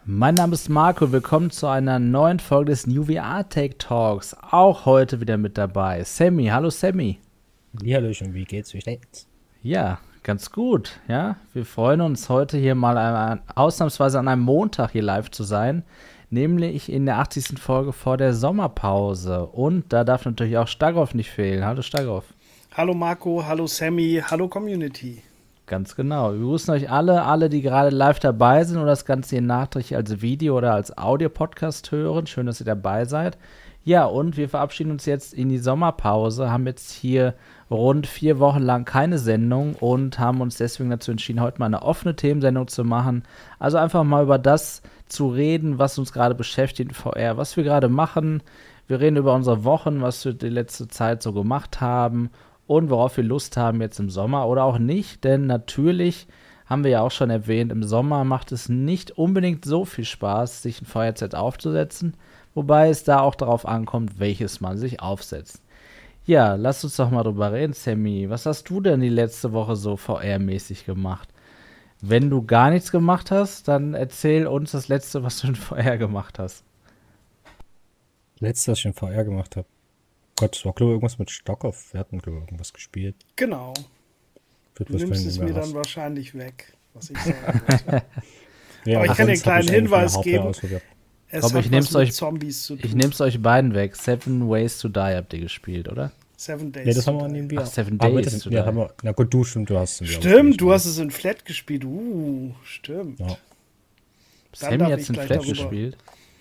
Mein Name ist Marco, willkommen zu einer neuen Folge des New VR Tech Talks. Auch heute wieder mit dabei Sammy. Hallo Sammy. Hallöchen, wie geht's? Wie steht's? Ja, ganz gut. Ja, wir freuen uns heute hier mal ausnahmsweise an einem Montag hier live zu sein, nämlich in der 80. Folge vor der Sommerpause. Und da darf natürlich auch Stagroff nicht fehlen. Hallo Stagroff. Hallo Marco, hallo Sammy, hallo Community. Ganz genau. Wir grüßen euch alle, die gerade live dabei sind oder das Ganze hier nachträglich als Video oder als Audio-Podcast hören. Schön, dass ihr dabei seid. Ja, und wir verabschieden uns jetzt in die Sommerpause, haben jetzt hier rund 4 Wochen lang keine Sendung und haben uns deswegen dazu entschieden, heute mal eine offene Themensendung zu machen. Also einfach mal über das zu reden, was uns gerade beschäftigt in VR, was wir gerade machen. Wir reden über unsere Wochen, was wir die letzte Zeit so gemacht haben und worauf wir Lust haben jetzt im Sommer oder auch nicht, denn natürlich haben wir ja auch schon erwähnt, im Sommer macht es nicht unbedingt so viel Spaß, sich ein VR-Set aufzusetzen, wobei es da auch darauf ankommt, welches man sich aufsetzt. Ja, lass uns doch mal drüber reden, Sammy. Was hast du denn die letzte Woche so VR-mäßig gemacht? Wenn du gar nichts gemacht hast, dann erzähl uns das Letzte, was du in VR gemacht hast. Letztes, was ich in VR gemacht habe. Gott, es war, glaube ich, irgendwas mit Starcraft. Wir hatten, glaube ich, irgendwas gespielt. Genau. Wird Du nimmst es mir dann wahrscheinlich weg, was ich sagen wollte. Ja, aber ich kann dir einen kleinen Hinweis geben. Ich nehm's euch, Zombies zu tun. Ich nehm's euch beiden weg. 7 Ways to Die habt ihr gespielt, oder? 7 Days. Nee, das haben wir an dem VR. 7 Days to Die. Ja, haben wir, na gut, du hast es. Stimmt, du hast es in Flat gespielt. Stimmt. Ja. Sammy hat es in Flat gespielt.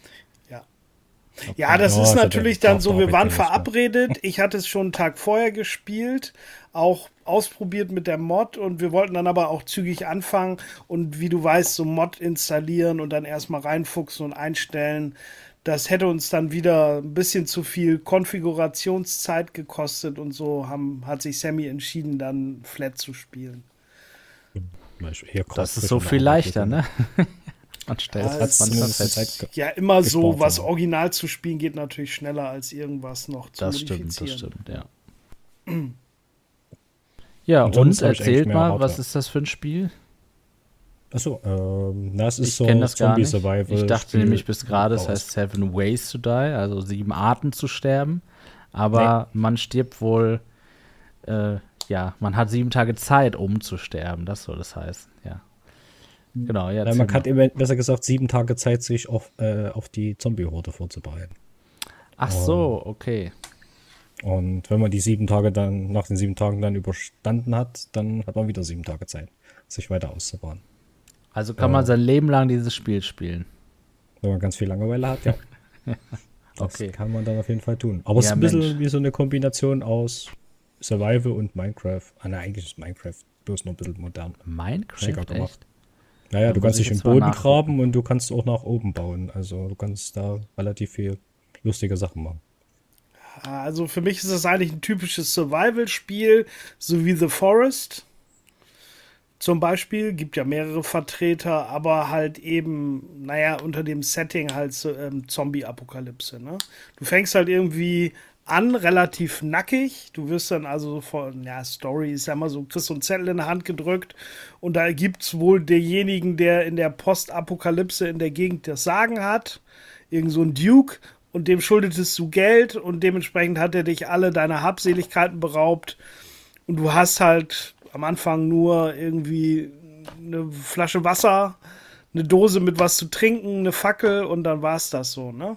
Okay. Ja, das ist natürlich dann so, wir waren verabredet, ich hatte es schon einen Tag vorher gespielt, auch ausprobiert mit der Mod und wir wollten dann aber auch zügig anfangen und wie du weißt, so Mod installieren und dann erstmal reinfuchsen und einstellen, das hätte uns dann wieder ein bisschen zu viel Konfigurationszeit gekostet und so hat sich Sammy entschieden, dann Flat zu spielen. Das ist so viel leichter, ne? Man stellt ja immer so, was original zu spielen geht natürlich schneller als irgendwas noch zu modifizieren. Das stimmt, ja. Ja, und erzählt mal, was ist das für ein Spiel? Achso, das ist so ein Zombie-Survival. Ich dachte nämlich bis gerade, es heißt 7 Ways to Die, also 7 Arten zu sterben. Aber man stirbt wohl, man hat 7 Tage Zeit, um zu sterben. Das soll das heißen, ja. Genau, ja. Man hat eben, besser gesagt, 7 Tage Zeit, sich auf die Zombie-Horde vorzubereiten. Ach so, okay. Und wenn man die 7 Tage dann, nach den 7 Tagen dann überstanden hat, dann hat man wieder 7 Tage Zeit, sich weiter auszubauen. Also kann man sein Leben lang dieses Spiel spielen. Wenn man ganz viel Langeweile hat, ja. Das kann man dann auf jeden Fall tun. Aber es ist ein bisschen wie so eine Kombination aus Survival und Minecraft. Eigentlich ist Minecraft bloß noch ein bisschen modern. Minecraft, echt? Naja, du kannst dich im Boden graben und du kannst auch nach oben bauen. Also du kannst da relativ viel lustige Sachen machen. Also für mich ist das eigentlich ein typisches Survival-Spiel, so wie The Forest. Zum Beispiel, gibt ja mehrere Vertreter, aber halt eben, unter dem Setting halt Zombie-Apokalypse. Ne? Du fängst halt irgendwie an, relativ nackig. Du wirst dann also von, Story ist ja immer so, kriegst so einen Zettel in der Hand gedrückt und da gibt's wohl denjenigen, der in der Postapokalypse in der Gegend das Sagen hat. Irgend so ein Duke und dem schuldetest du Geld und dementsprechend hat er dich alle deiner Habseligkeiten beraubt und du hast halt am Anfang nur irgendwie eine Flasche Wasser, eine Dose mit was zu trinken, eine Fackel und dann war's das so, ne?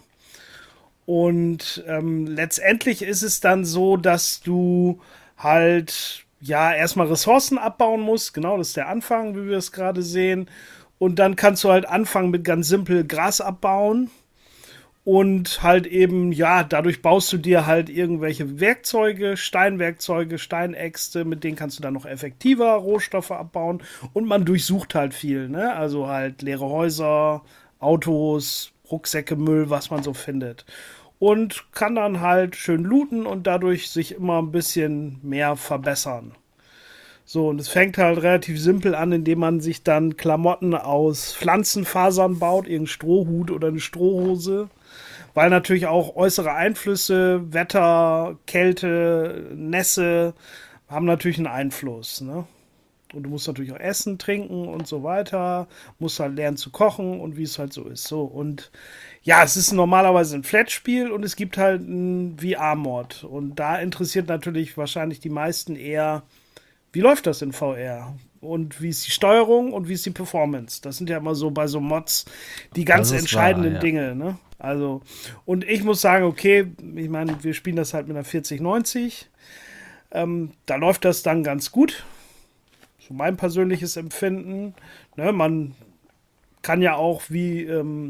Und letztendlich ist es dann so, dass du halt erstmal Ressourcen abbauen musst. Genau, das ist der Anfang, wie wir es gerade sehen. Und dann kannst du halt anfangen mit ganz simpel Gras abbauen. Und halt eben, dadurch baust du dir halt irgendwelche Werkzeuge, Steinwerkzeuge, Steinäxte, mit denen kannst du dann noch effektiver Rohstoffe abbauen. Und man durchsucht halt viel, ne? Also halt leere Häuser, Autos, Rucksäcke, Müll, was man so findet. Und kann dann halt schön looten und dadurch sich immer ein bisschen mehr verbessern. So, und es fängt halt relativ simpel an, indem man sich dann Klamotten aus Pflanzenfasern baut, irgendeinen Strohhut oder eine Strohhose. Weil natürlich auch äußere Einflüsse, Wetter, Kälte, Nässe haben natürlich einen Einfluss, ne? Und du musst natürlich auch essen, trinken und so weiter. Musst halt lernen zu kochen und wie es halt so ist. So, und ja, es ist normalerweise ein Flat-Spiel und es gibt halt einen VR-Mod. Und da interessiert natürlich wahrscheinlich die meisten eher, wie läuft das in VR? Und wie ist die Steuerung und wie ist die Performance? Das sind ja immer so bei so Mods die ganz entscheidenden Dinge, ne? Also, und ich muss sagen, okay, ich meine, wir spielen das halt mit einer 4090. Da läuft das dann ganz gut. So mein persönliches Empfinden. Ne, man kann ja auch wie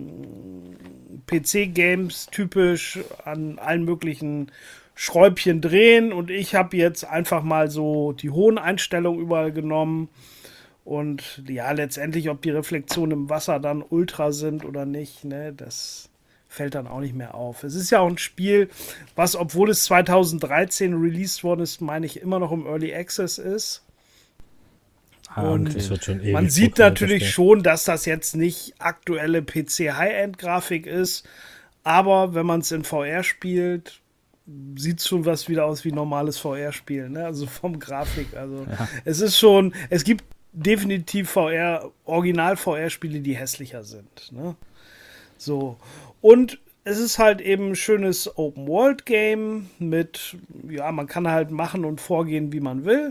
PC-Games typisch an allen möglichen Schräubchen drehen und ich habe jetzt einfach mal so die hohen Einstellungen überall genommen und ja, letztendlich, ob die Reflexionen im Wasser dann ultra sind oder nicht, ne, das fällt dann auch nicht mehr auf. Es ist ja auch ein Spiel, was, obwohl es 2013 released worden ist, meine ich, immer noch im Early Access ist. Und man sieht natürlich schon, dass das jetzt nicht aktuelle PC-High-End-Grafik ist, aber wenn man es in VR spielt, sieht es schon was wieder aus wie normales VR-Spiel, ne? Also vom Grafik. Also es ist schon, es gibt definitiv Original-VR-Spiele, die hässlicher sind, ne? So. Und es ist halt eben ein schönes Open-World-Game mit, ja, man kann halt machen und vorgehen, wie man will.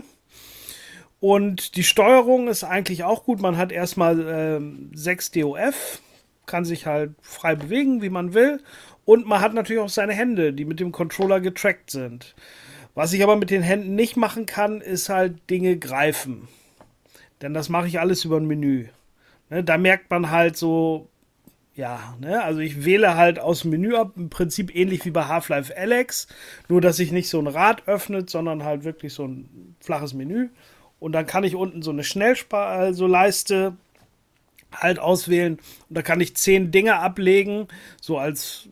Und die Steuerung ist eigentlich auch gut. Man hat erstmal 6 DOF, kann sich halt frei bewegen, wie man will. Und man hat natürlich auch seine Hände, die mit dem Controller getrackt sind. Was ich aber mit den Händen nicht machen kann, ist halt Dinge greifen. Denn das mache ich alles über ein Menü. Ne, da merkt man halt so, ja, ne, also ich wähle halt aus dem Menü ab, im Prinzip ähnlich wie bei Half-Life Alyx, nur dass sich nicht so ein Rad öffnet, sondern halt wirklich so ein flaches Menü. Und dann kann ich unten so eine Leiste halt auswählen. Und da kann ich 10 Dinge ablegen, so als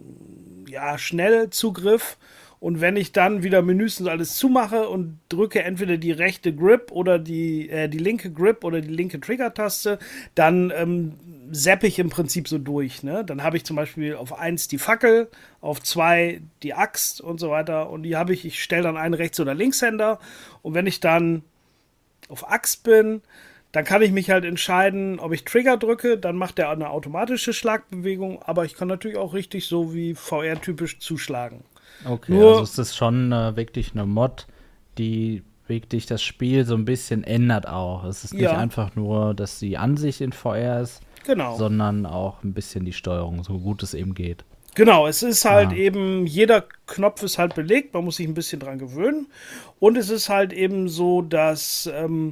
ja, Schnellzugriff. Und wenn ich dann wieder Menüs und alles zumache und drücke entweder die rechte Grip oder die linke Grip oder die linke Trigger-Taste, dann zappe ich im Prinzip so durch. Ne? Dann habe ich zum Beispiel auf 1 die Fackel, auf 2 die Axt und so weiter. Und ich stelle dann einen Rechts- oder Linkshänder. Und wenn ich dann auf Axt bin, dann kann ich mich halt entscheiden, ob ich Trigger drücke, dann macht er eine automatische Schlagbewegung, aber ich kann natürlich auch richtig so wie VR-typisch zuschlagen. Okay, also es ist schon wirklich eine Mod, die wirklich das Spiel so ein bisschen ändert auch. Es ist nicht einfach nur, dass die Ansicht in VR ist, sondern auch ein bisschen die Steuerung, so gut es eben geht. Genau, es ist halt eben, jeder Knopf ist halt belegt, man muss sich ein bisschen dran gewöhnen. Und es ist halt eben so, dass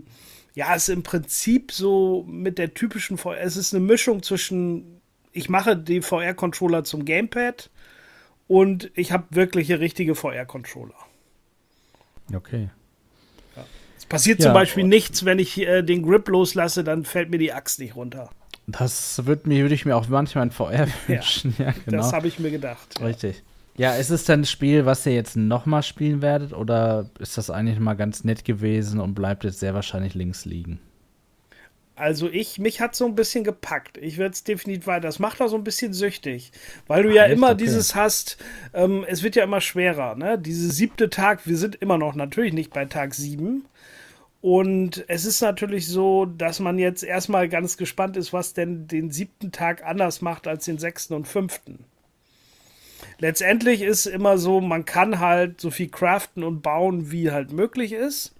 es im Prinzip so mit der typischen VR, es ist eine Mischung zwischen, ich mache die VR-Controller zum Gamepad und ich habe wirkliche richtige VR-Controller. Okay. Ja. Es passiert zum Beispiel nichts, wenn ich den Grip loslasse, dann fällt mir die Axt nicht runter. Das würde ich mir auch manchmal in VR wünschen. Ja, genau. Das habe ich mir gedacht. Richtig. Ja, ist es dann ein Spiel, was ihr jetzt nochmal spielen werdet, oder ist das eigentlich mal ganz nett gewesen und bleibt jetzt sehr wahrscheinlich links liegen? Also mich hat so ein bisschen gepackt. Ich werde es definitiv weiter. Das macht auch so ein bisschen süchtig, weil du immer dieses hast, es wird ja immer schwerer, ne? Diese 7. Tag, wir sind immer noch natürlich nicht bei Tag 7. Und es ist natürlich so, dass man jetzt erstmal ganz gespannt ist, was denn den 7. Tag anders macht als den 6. und 5. Letztendlich ist immer so, man kann halt so viel craften und bauen, wie halt möglich ist.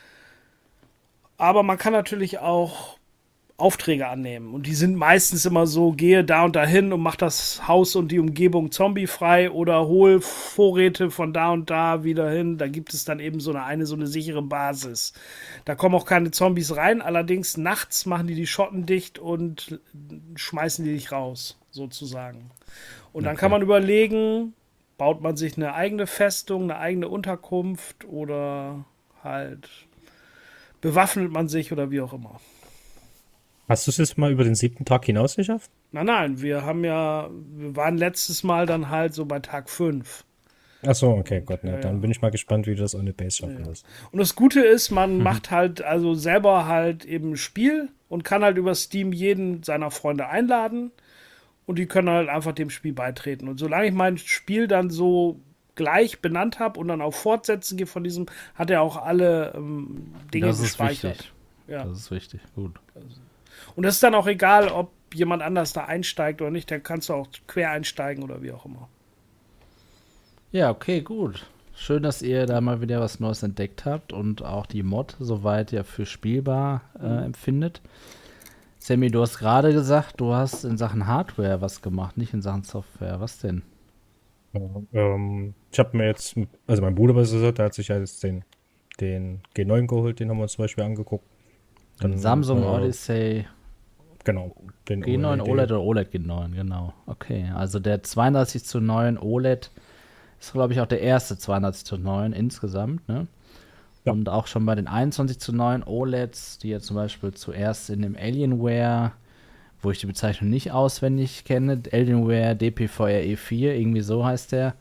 Aber man kann natürlich auch Aufträge annehmen. Und die sind meistens immer so, gehe da und dahin und mach das Haus und die Umgebung zombiefrei oder hol Vorräte von da und da wieder hin. Da gibt es dann eben so eine sichere Basis. Da kommen auch keine Zombies rein, allerdings nachts machen die Schotten dicht und schmeißen die dich raus, sozusagen. Und dann kann man überlegen, baut man sich eine eigene Festung, eine eigene Unterkunft oder halt bewaffnet man sich oder wie auch immer. Hast du es jetzt mal über den 7. Tag hinaus geschafft? Nein, wir waren letztes Mal dann halt so bei Tag 5. Ach so, okay, Gott, ne, dann bin ich mal gespannt, wie du das ohne Base schaffen wirst. Und das Gute ist, man macht halt also selber halt eben ein Spiel und kann halt über Steam jeden seiner Freunde einladen und die können halt einfach dem Spiel beitreten. Und solange ich mein Spiel dann so gleich benannt habe und dann auf Fortsetzen gehe von diesem, hat er auch alle Dinge gespeichert. Wichtig. Ja. Das ist richtig, gut. Und es ist dann auch egal, ob jemand anders da einsteigt oder nicht, dann kannst du auch quer einsteigen oder wie auch immer. Ja, okay, gut. Schön, dass ihr da mal wieder was Neues entdeckt habt und auch die Mod soweit ja für spielbar empfindet. Sammy, du hast gerade gesagt, du hast in Sachen Hardware was gemacht, nicht in Sachen Software. Was denn? Ja, ich habe mir jetzt, also mein Bruder, was gesagt, der hat sich ja jetzt den G9 geholt, den haben wir uns zum Beispiel angeguckt. Dann, Samsung Odyssey. Genau, den G9 OLED oder OLED G9, genau. Okay, also der 32:9 OLED ist, glaube ich, auch der erste 32:9 insgesamt, ne? Ja. Und auch schon bei den 21:9 OLEDs, die ja zum Beispiel zuerst in dem Alienware, wo ich die Bezeichnung nicht auswendig kenne, Alienware DPVRE4, irgendwie so heißt der,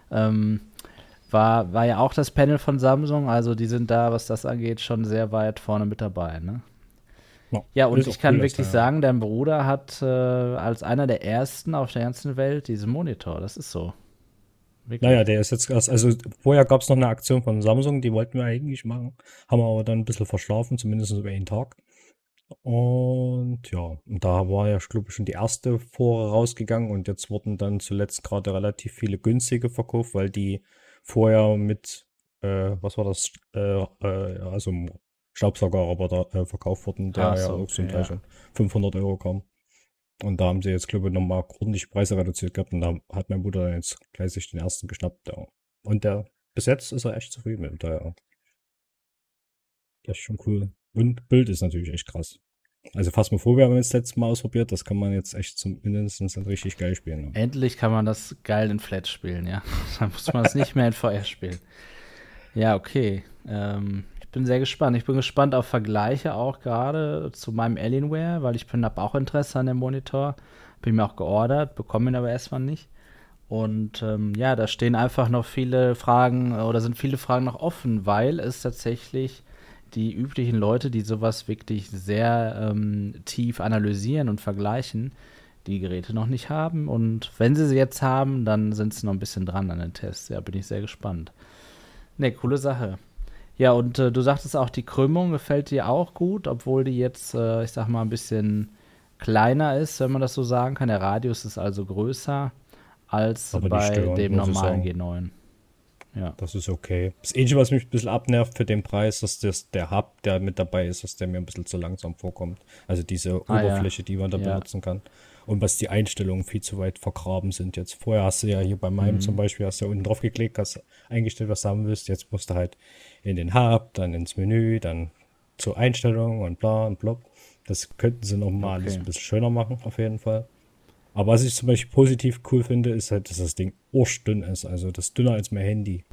war ja auch das Panel von Samsung, also die sind da, was das angeht, schon sehr weit vorne mit dabei, ne? Ja, und ich kann wirklich sagen, dein Bruder hat als einer der ersten auf der ganzen Welt diesen Monitor, das ist so. Wirklich? Naja, der ist jetzt erst, also vorher gab es noch eine Aktion von Samsung, die wollten wir eigentlich machen, haben wir aber dann ein bisschen verschlafen, zumindest über einen Tag. Und ja, und da war ja, glaube ich, schon die erste Fore rausgegangen und jetzt wurden dann zuletzt gerade relativ viele günstige verkauft, weil die vorher mit, was war das, also Staubsaugerroboter verkauft wurden, der ja auch so ein Teil schon 500 Euro kam. Und da haben sie jetzt, glaube ich, nochmal ordentlich Preise reduziert gehabt und da hat mein Bruder dann jetzt gleich sich den ersten geschnappt. Ja. Und bis jetzt ist er echt zufrieden mit dem. Das ist schon cool. Und Bild ist natürlich echt krass. Also Phasmophobia haben wir jetzt letztes Mal ausprobiert, das kann man jetzt echt mindestens richtig geil spielen. Ne? Endlich kann man das geil in Flat spielen, ja. Dann muss man es nicht mehr in VR spielen. Ja, okay. Ich bin sehr gespannt. Ich bin gespannt auf Vergleiche auch gerade zu meinem Alienware, weil ich habe auch Interesse an dem Monitor. Bin mir auch geordert, bekomme ihn aber erstmal nicht. Und ja, da stehen einfach noch viele Fragen oder sind viele Fragen noch offen, weil es tatsächlich die üblichen Leute, die sowas wirklich sehr tief analysieren und vergleichen, die Geräte noch nicht haben. Und wenn sie jetzt haben, dann sind sie noch ein bisschen dran an den Tests. Ja, bin ich sehr gespannt. Ne, coole Sache. Ja, und du sagtest auch, die Krümmung gefällt dir auch gut, obwohl die jetzt, ich sag mal, ein bisschen kleiner ist, wenn man das so sagen kann. Der Radius ist also größer als aber bei dem normalen G9. Ja. Das ist okay. Das Einzige, was mich ein bisschen abnervt für den Preis, dass der Hub, der mit dabei ist, dass der mir ein bisschen zu langsam vorkommt. Also diese Oberfläche, die man da benutzen kann. Und was die Einstellungen viel zu weit vergraben sind. Jetzt vorher hast du ja hier bei meinem zum Beispiel, hast du ja unten drauf geklickt, hast eingestellt, was du haben willst. Jetzt musst du halt in den Hub, dann ins Menü, dann zur Einstellung und bla und blub. Das könnten sie nochmal alles ein bisschen schöner machen, auf jeden Fall. Aber was ich zum Beispiel positiv cool finde, ist halt, dass das Ding urstdünn ist. Also das ist dünner als mein Handy.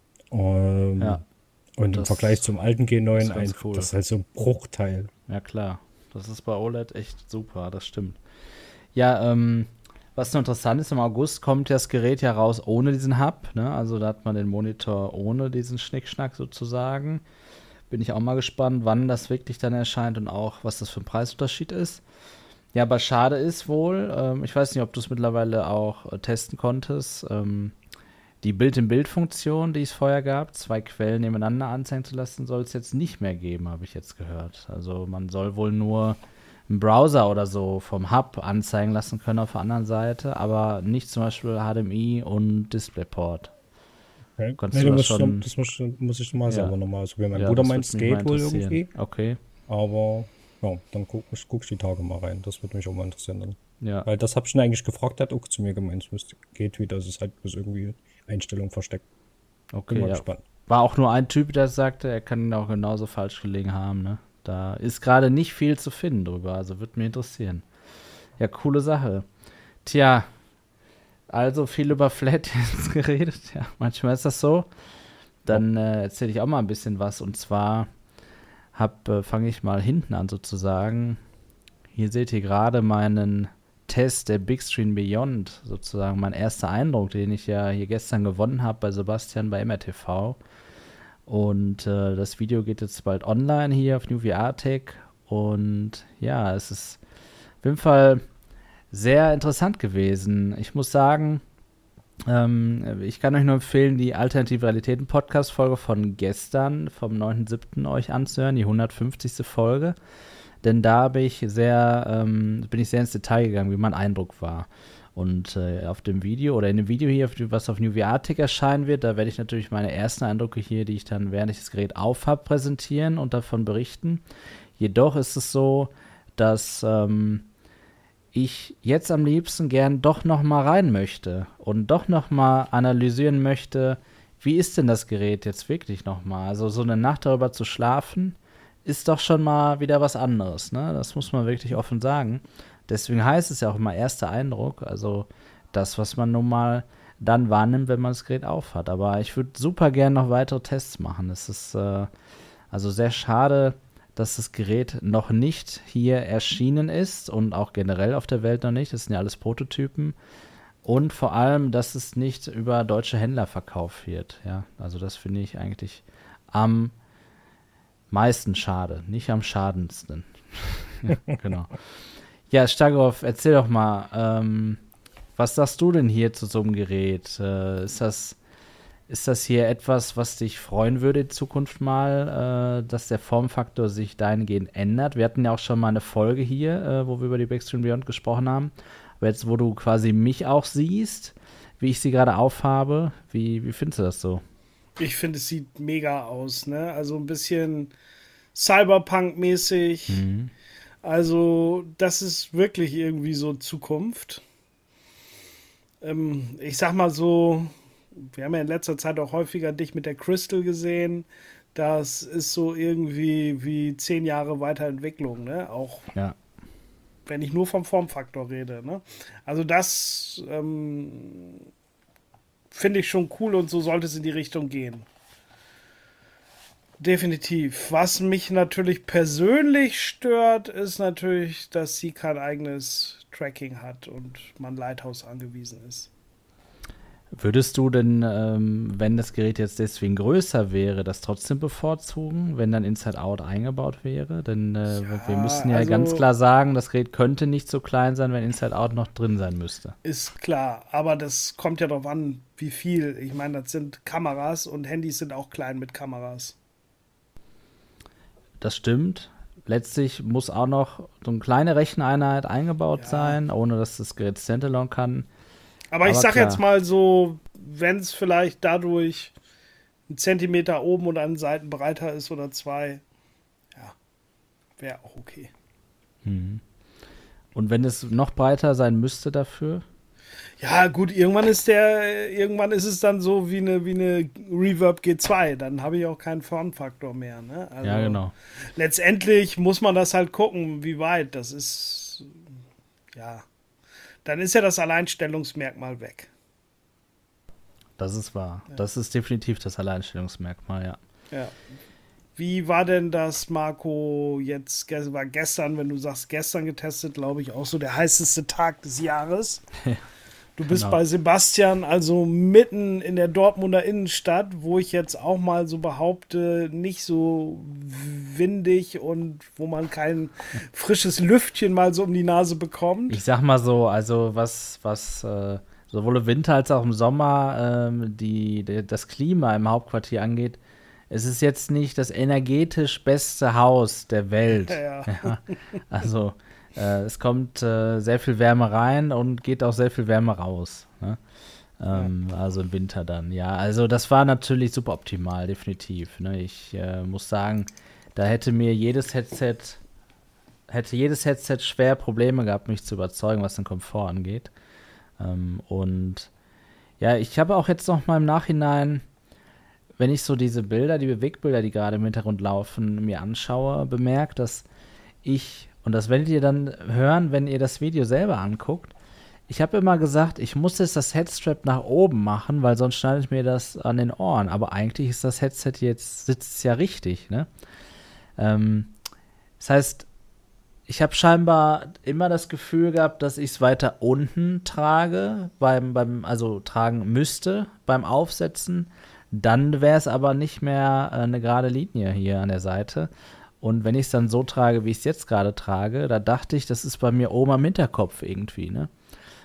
Und im Vergleich zum alten G9, cool. Das ist halt so ein Bruchteil. Ja, klar. Das ist bei OLED echt super, das stimmt. Ja, was noch interessant ist, im August kommt das Gerät ja raus ohne diesen Hub. Ne? Also da hat man den Monitor ohne diesen Schnickschnack sozusagen. Bin ich auch mal gespannt, wann das wirklich dann erscheint und auch, was das für ein Preisunterschied ist. Ja, aber schade ist wohl, ich weiß nicht, ob du es mittlerweile auch testen konntest, die Bild-in-Bild-Funktion, die es vorher gab, 2 Quellen nebeneinander anzeigen zu lassen, soll es jetzt nicht mehr geben, habe ich jetzt gehört. Also man soll wohl nur einen Browser oder so vom Hub anzeigen lassen können auf der anderen Seite, aber nicht zum Beispiel HDMI und DisplayPort. Okay. Nee, das muss ich mal selber nochmal ausprobieren. Mein Bruder meint, es geht wohl irgendwie. Okay. Aber ja, dann guck ich die Tage mal rein. Das würde mich auch mal interessieren dann. Ja. Weil das habe ich ihn eigentlich gefragt, der hat auch zu mir gemeint, es geht wieder, es ist halt bloß irgendwie Einstellung versteckt. Okay, bin mal gespannt. War auch nur ein Typ, der sagte, er kann ihn auch genauso falsch gelegen haben, ne? Da ist gerade nicht viel zu finden drüber, also würde mich interessieren. Ja, coole Sache. Tja, also viel über Flat jetzt geredet, ja, manchmal ist das so. Dann erzähle ich auch mal ein bisschen was und zwar fange ich mal hinten an sozusagen. Hier seht ihr gerade meinen Test der Big Screen Beyond, sozusagen mein erster Eindruck, den ich ja hier gestern gewonnen habe bei Sebastian bei MRTV. Und das Video geht jetzt bald online hier auf New VR Tech. Und ja, es ist auf jeden Fall sehr interessant gewesen. Ich muss sagen, Ich kann euch nur empfehlen, die Alternative Realitäten Podcast-Folge von gestern, vom 9.7. euch anzuhören, die 150. Folge. Denn da bin ich sehr ins Detail gegangen, wie mein Eindruck war. Und auf dem Video oder in dem Video hier, was auf New VR-Tick erscheinen wird, da werde ich natürlich meine ersten Eindrücke hier, die ich dann, während ich das Gerät aufhab, präsentieren und davon berichten. Jedoch ist es so, dass ich jetzt am liebsten gern doch noch mal rein möchte und doch noch mal analysieren möchte, wie ist denn das Gerät jetzt wirklich noch mal? Also so eine Nacht darüber zu schlafen, ist doch schon mal wieder was anderes, ne? Das muss man wirklich offen sagen. Deswegen heißt es ja auch immer erster Eindruck, also das, was man nun mal dann wahrnimmt, wenn man das Gerät aufhat. Aber ich würde super gern noch weitere Tests machen. Es ist also sehr schade, dass das Gerät noch nicht hier erschienen ist und auch generell auf der Welt noch nicht. Das sind ja alles Prototypen. Und vor allem, dass es nicht über deutsche Händler verkauft wird. Ja, also das finde ich eigentlich am meisten schade, nicht am schadendsten. Genau. Ja, Stagroff, erzähl doch mal, was sagst du denn hier zu so einem Gerät? Ist das hier etwas, was dich freuen würde in Zukunft mal, dass der Formfaktor sich dahingehend ändert? Wir hatten ja auch schon mal eine Folge hier, wo wir über die Backstream Beyond gesprochen haben. Aber jetzt, wo du quasi mich auch siehst, wie ich sie gerade aufhabe, wie findest du das so? Ich finde, es sieht mega aus, ne? Also ein bisschen Cyberpunk-mäßig. Mhm. Also, das ist wirklich irgendwie so Zukunft. Ich sag mal so, wir haben ja in letzter Zeit auch häufiger dich mit der Crystal gesehen. Das ist so irgendwie wie 10 Jahre Weiterentwicklung, ne? Auch Ja. wenn ich nur vom Formfaktor rede, ne? Also das finde ich schon cool und so sollte es in die Richtung gehen. Definitiv. Was mich natürlich persönlich stört, ist natürlich, dass sie kein eigenes Tracking hat und man Lighthouse angewiesen ist. Würdest du denn, wenn das Gerät jetzt deswegen größer wäre, das trotzdem bevorzugen, wenn dann Inside Out eingebaut wäre? Denn wir müssen ja also ganz klar sagen, das Gerät könnte nicht so klein sein, wenn Inside Out noch drin sein müsste. ist klar, aber das kommt ja darauf an, wie viel. Ich meine, das sind Kameras und Handys sind auch klein mit Kameras. Das stimmt. Letztlich muss auch noch so eine kleine Recheneinheit eingebaut sein, ohne dass das Gerät Standalone kann. Aber ich sag klar. jetzt mal so, wenn es vielleicht dadurch 1 Zentimeter oben und an den Seiten breiter ist oder 2, ja, wäre auch okay. Und wenn es noch breiter sein müsste dafür? Ja, gut, irgendwann ist es dann so wie eine Reverb G2, dann habe ich auch keinen Formfaktor mehr, ne? Also Ja, genau. letztendlich muss man das halt gucken, wie weit das ist. Ja, dann ist ja das Alleinstellungsmerkmal weg. Das ist wahr. Ja. Das ist definitiv das Alleinstellungsmerkmal, ja. Ja. Wie war denn das, Marco, war gestern, wenn du sagst gestern getestet, glaube ich, auch so der heißeste Tag des Jahres. Du bist bei Sebastian, also mitten in der Dortmunder Innenstadt, wo ich jetzt auch mal so behaupte, nicht so windig und wo man kein frisches Lüftchen mal so um die Nase bekommt. Ich sag mal so, also was sowohl im Winter als auch im Sommer das Klima im Hauptquartier angeht, es ist jetzt nicht das energetisch beste Haus der Welt. Ja. Ja, also es kommt sehr viel Wärme rein und geht auch sehr viel Wärme raus. Ne? Also im Winter dann, ja. Also das war natürlich super optimal, definitiv. Ne? Ich muss sagen, da hätte jedes Headset schwer Probleme gehabt, mich zu überzeugen, was den Komfort angeht. Und ja, ich habe auch jetzt noch mal im Nachhinein, wenn ich so diese Bilder, die Bewegbilder, die gerade im Hintergrund laufen, mir anschaue, bemerkt, dass und das werdet ihr dann hören, wenn ihr das Video selber anguckt, ich habe immer gesagt, ich muss jetzt das Headstrap nach oben machen, weil sonst schneidet mir das an den Ohren. Aber eigentlich ist das Headset sitzt ja richtig, ne? Das heißt, ich habe scheinbar immer das Gefühl gehabt, dass ich es weiter unten trage, also tragen müsste beim Aufsetzen. Dann wäre es aber nicht mehr eine gerade Linie hier an der Seite. Und wenn ich es dann so trage, wie ich es jetzt gerade trage, da dachte ich, das ist bei mir oben am Hinterkopf irgendwie, ne?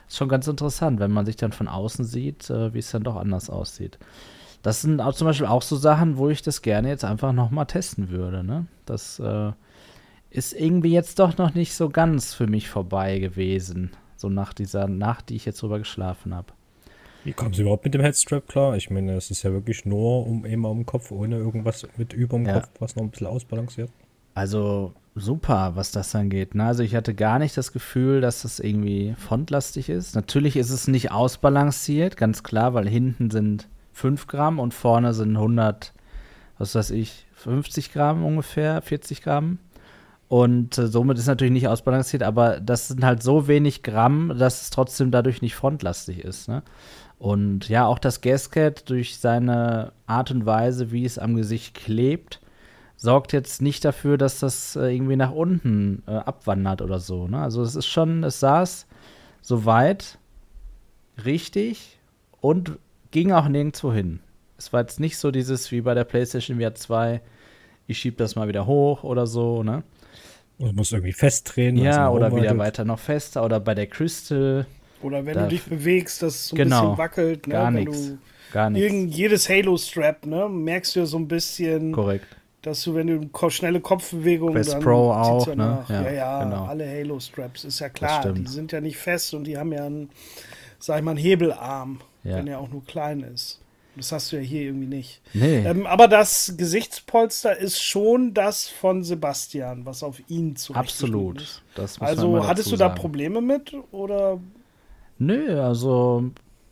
ist schon ganz interessant, wenn man sich dann von außen sieht, wie es dann doch anders aussieht. Das sind auch zum Beispiel auch so Sachen, wo ich das gerne jetzt einfach nochmal testen würde. Ne? Das ist irgendwie jetzt doch noch nicht so ganz für mich vorbei gewesen. So nach dieser Nacht, die ich jetzt drüber geschlafen habe. Wie kommen Sie überhaupt mit dem Headstrap klar? Ich meine, es ist ja wirklich nur eben am Kopf, ohne irgendwas mit über dem Kopf, was noch ein bisschen ausbalanciert. Also super, was das angeht. Ne? Also ich hatte gar nicht das Gefühl, dass das irgendwie frontlastig ist. Natürlich ist es nicht ausbalanciert, ganz klar, weil hinten sind 5 Gramm und vorne sind 100, was weiß ich, 50 Gramm ungefähr, 40 Gramm. Und somit ist natürlich nicht ausbalanciert, aber das sind halt so wenig Gramm, dass es trotzdem dadurch nicht frontlastig ist. Ne? Und ja, auch das Gasket durch seine Art und Weise, wie es am Gesicht klebt, sorgt jetzt nicht dafür, dass das irgendwie nach unten abwandert oder so. Ne? Also es ist schon, es saß soweit richtig und ging auch nirgendwo hin. Es war jetzt nicht so dieses wie bei der PlayStation VR 2, ich schieb das mal wieder hoch oder so, ne? Oder muss irgendwie festdrehen. Ja, oder wieder weiter noch fester oder bei der Crystal. Oder wenn du dich bewegst, dass es so ein bisschen wackelt. Ne? Gar nichts. Gar nichts. Jedes Halo-Strap, ne, merkst du ja so ein bisschen. Korrekt. Dass du, wenn du schnelle Kopfbewegungen Quest dann Pro auch, ja ne? Ja, genau. Alle Halo-Straps, ist ja klar. Die sind ja nicht fest und die haben ja einen, sag ich mal, einen Hebelarm, wenn er auch nur klein ist. Das hast du ja hier irgendwie nicht. Nee. Aber das Gesichtspolster ist schon das von Sebastian, was auf ihn zurechtgeschnitten ist. Absolut. Das muss also man immer hattest dazu du da sagen. Probleme mit? Oder? Nö, also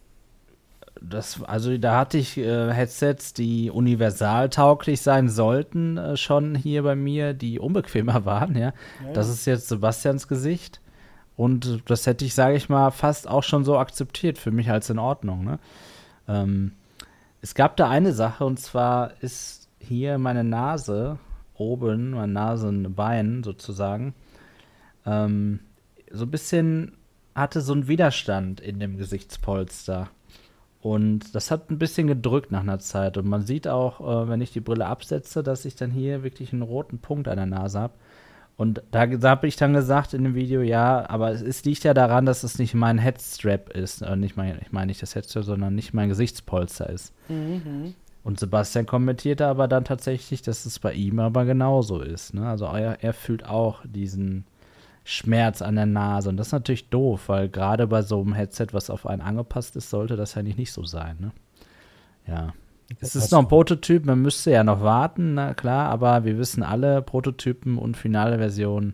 da hatte ich Headsets, die universaltauglich sein sollten, schon hier bei mir, die unbequemer waren, ja. Das ist jetzt Sebastians Gesicht. Und das hätte ich, sage ich mal, fast auch schon so akzeptiert, für mich als in Ordnung, ne? Es gab da eine Sache, und zwar ist hier meine Nase oben, mein Nasenbein sozusagen, so ein bisschen hatte so einen Widerstand in dem Gesichtspolster. Und das hat ein bisschen gedrückt nach einer Zeit. Und man sieht auch, wenn ich die Brille absetze, dass ich dann hier wirklich einen roten Punkt an der Nase habe. Und da habe ich dann gesagt in dem Video, ja, aber es liegt ja daran, dass es nicht mein Headstrap ist. Ich meine nicht das Headstrap, sondern nicht mein Gesichtspolster ist. Mhm. Und Sebastian kommentierte aber dann tatsächlich, dass es bei ihm aber genauso ist. Ne? Also er fühlt auch diesen Schmerz an der Nase. Und das ist natürlich doof, weil gerade bei so einem Headset, was auf einen angepasst ist, sollte das ja nicht so sein. Ne? Ja. Es ist noch ein Prototyp, man müsste ja noch warten, na klar, aber wir wissen alle, Prototypen und finale Version.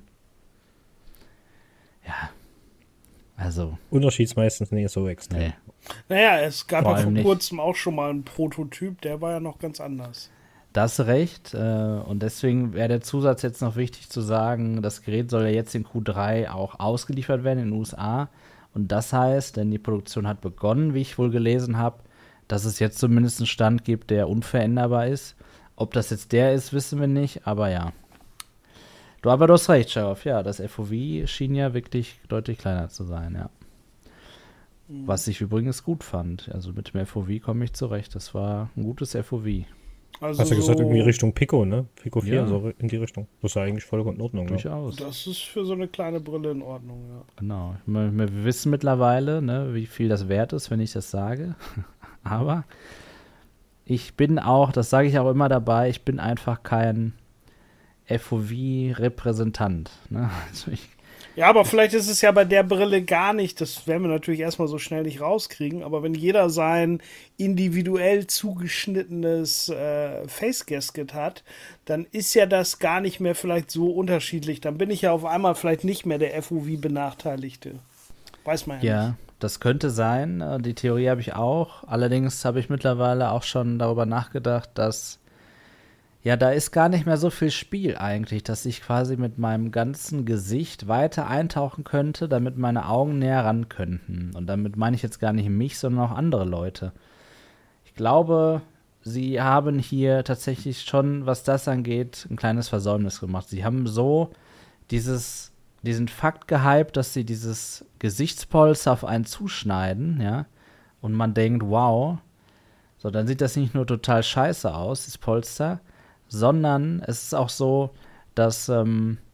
Ja. Also. Unterschied ist meistens nicht so extrem. Nee. Naja, es gab ja vor nicht. kurzem auch schon mal einen Prototyp, der war ja noch ganz anders. Da hast du recht. Und deswegen wäre der Zusatz jetzt noch wichtig zu sagen, das Gerät soll ja jetzt in Q3 auch ausgeliefert werden in den USA. Und das heißt, denn die Produktion hat begonnen, wie ich wohl gelesen habe, dass es jetzt zumindest einen Stand gibt, der unveränderbar ist. Ob das jetzt der ist, wissen wir nicht, aber ja. Du hast recht, Sheriff. Ja, das FOV schien ja wirklich deutlich kleiner zu sein, ja. Was ich übrigens gut fand. Also mit dem FOV komme ich zurecht. Das war ein gutes FOV. Also Hast du gesagt, irgendwie Richtung Pico, ne? Pico 4, Ja. so in die Richtung. Das ist ja eigentlich voll in Ordnung. Ne? Durchaus. Das ist für so eine kleine Brille in Ordnung, ja. Genau. Wir wissen mittlerweile, ne, wie viel das wert ist, wenn ich das sage. Aber ich bin auch, das sage ich auch immer dabei, ich bin einfach kein FOV-Repräsentant. Ne? Also Ja, aber vielleicht ist es ja bei der Brille gar nicht, das werden wir natürlich erstmal so schnell nicht rauskriegen, aber wenn jeder sein individuell zugeschnittenes Face Gasket hat, dann ist ja das gar nicht mehr vielleicht so unterschiedlich. Dann bin ich ja auf einmal vielleicht nicht mehr der FOV-Benachteiligte. Weiß man ja nicht. Das könnte sein. Die Theorie habe ich auch. Allerdings habe ich mittlerweile auch schon darüber nachgedacht, dass ja, da ist gar nicht mehr so viel Spiel eigentlich, dass ich quasi mit meinem ganzen Gesicht weiter eintauchen könnte, damit meine Augen näher ran könnten. Und damit meine ich jetzt gar nicht mich, sondern auch andere Leute. Ich glaube, sie haben hier tatsächlich schon, was das angeht, ein kleines Versäumnis gemacht. Sie haben so diesen Fakt gehypt, dass sie dieses Gesichtspolster auf einen zuschneiden, ja, und man denkt, wow, so, dann sieht das nicht nur total scheiße aus, das Polster, sondern es ist auch so, dass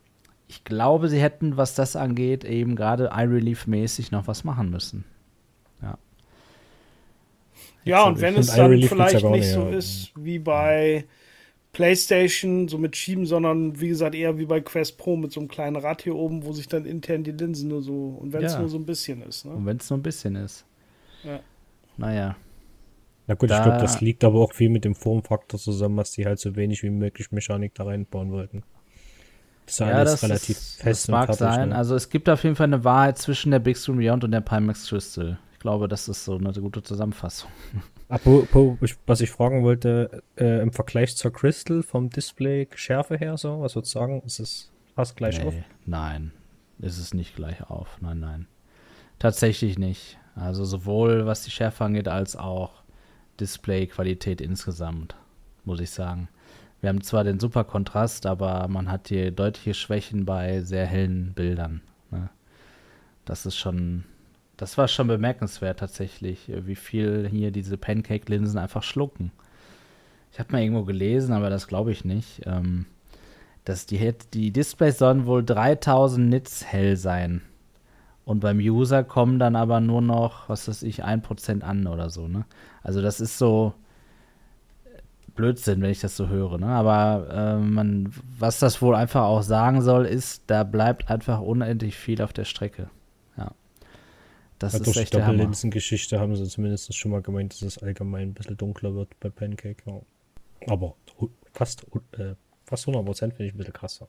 ich glaube, sie hätten, was das angeht, eben gerade iRelief-mäßig noch was machen müssen. Ja. Ja, und wenn es dann iRelief vielleicht ja nicht nicht, so ja. ist wie bei PlayStation, so mit Schieben, sondern wie gesagt eher wie bei Quest Pro mit so einem kleinen Rad hier oben, wo sich dann intern die Linsen nur so, und wenn es Ja. nur so ein bisschen ist. Ne? Und wenn es nur ein bisschen ist. Ja. Naja. Na gut, ich glaube, das liegt aber auch viel mit dem Formfaktor zusammen, dass die halt so wenig wie möglich Mechanik da reinbauen wollten. Das ist ja alles relativ fest das und mag fertig. sein. Ne? Also es gibt auf jeden Fall eine Wahrheit zwischen der Big Screen Beyond und der Pimax Crystal. Ich glaube, das ist so eine gute Zusammenfassung. Was ich fragen wollte, im Vergleich zur Crystal vom Display Schärfe her so, was würdest du sagen, ist es fast gleich auf? Nein, ist es nicht gleich auf. Nein. Tatsächlich nicht. Also sowohl was die Schärfe angeht, als auch Display-Qualität insgesamt, muss ich sagen. Wir haben zwar den super Kontrast, aber man hat hier deutliche Schwächen bei sehr hellen Bildern. Ne? Das war schon bemerkenswert tatsächlich, wie viel hier diese Pancake-Linsen einfach schlucken. Ich habe mal irgendwo gelesen, aber das glaube ich nicht. Dass die Displays sollen wohl 3000 Nits hell sein. Und beim User kommen dann aber nur noch, was weiß ich, 1% an oder so. Ne? Also das ist so Blödsinn, wenn ich das so höre. Ne? Aber was das wohl einfach auch sagen soll, ist, da bleibt einfach unendlich viel auf der Strecke. Ja. Das ist durch die echt der Hammer. Doppellinsengeschichte haben sie zumindest schon mal gemeint, dass es allgemein ein bisschen dunkler wird bei Pancake. Ja. Aber fast 100% finde ich ein bisschen krasser.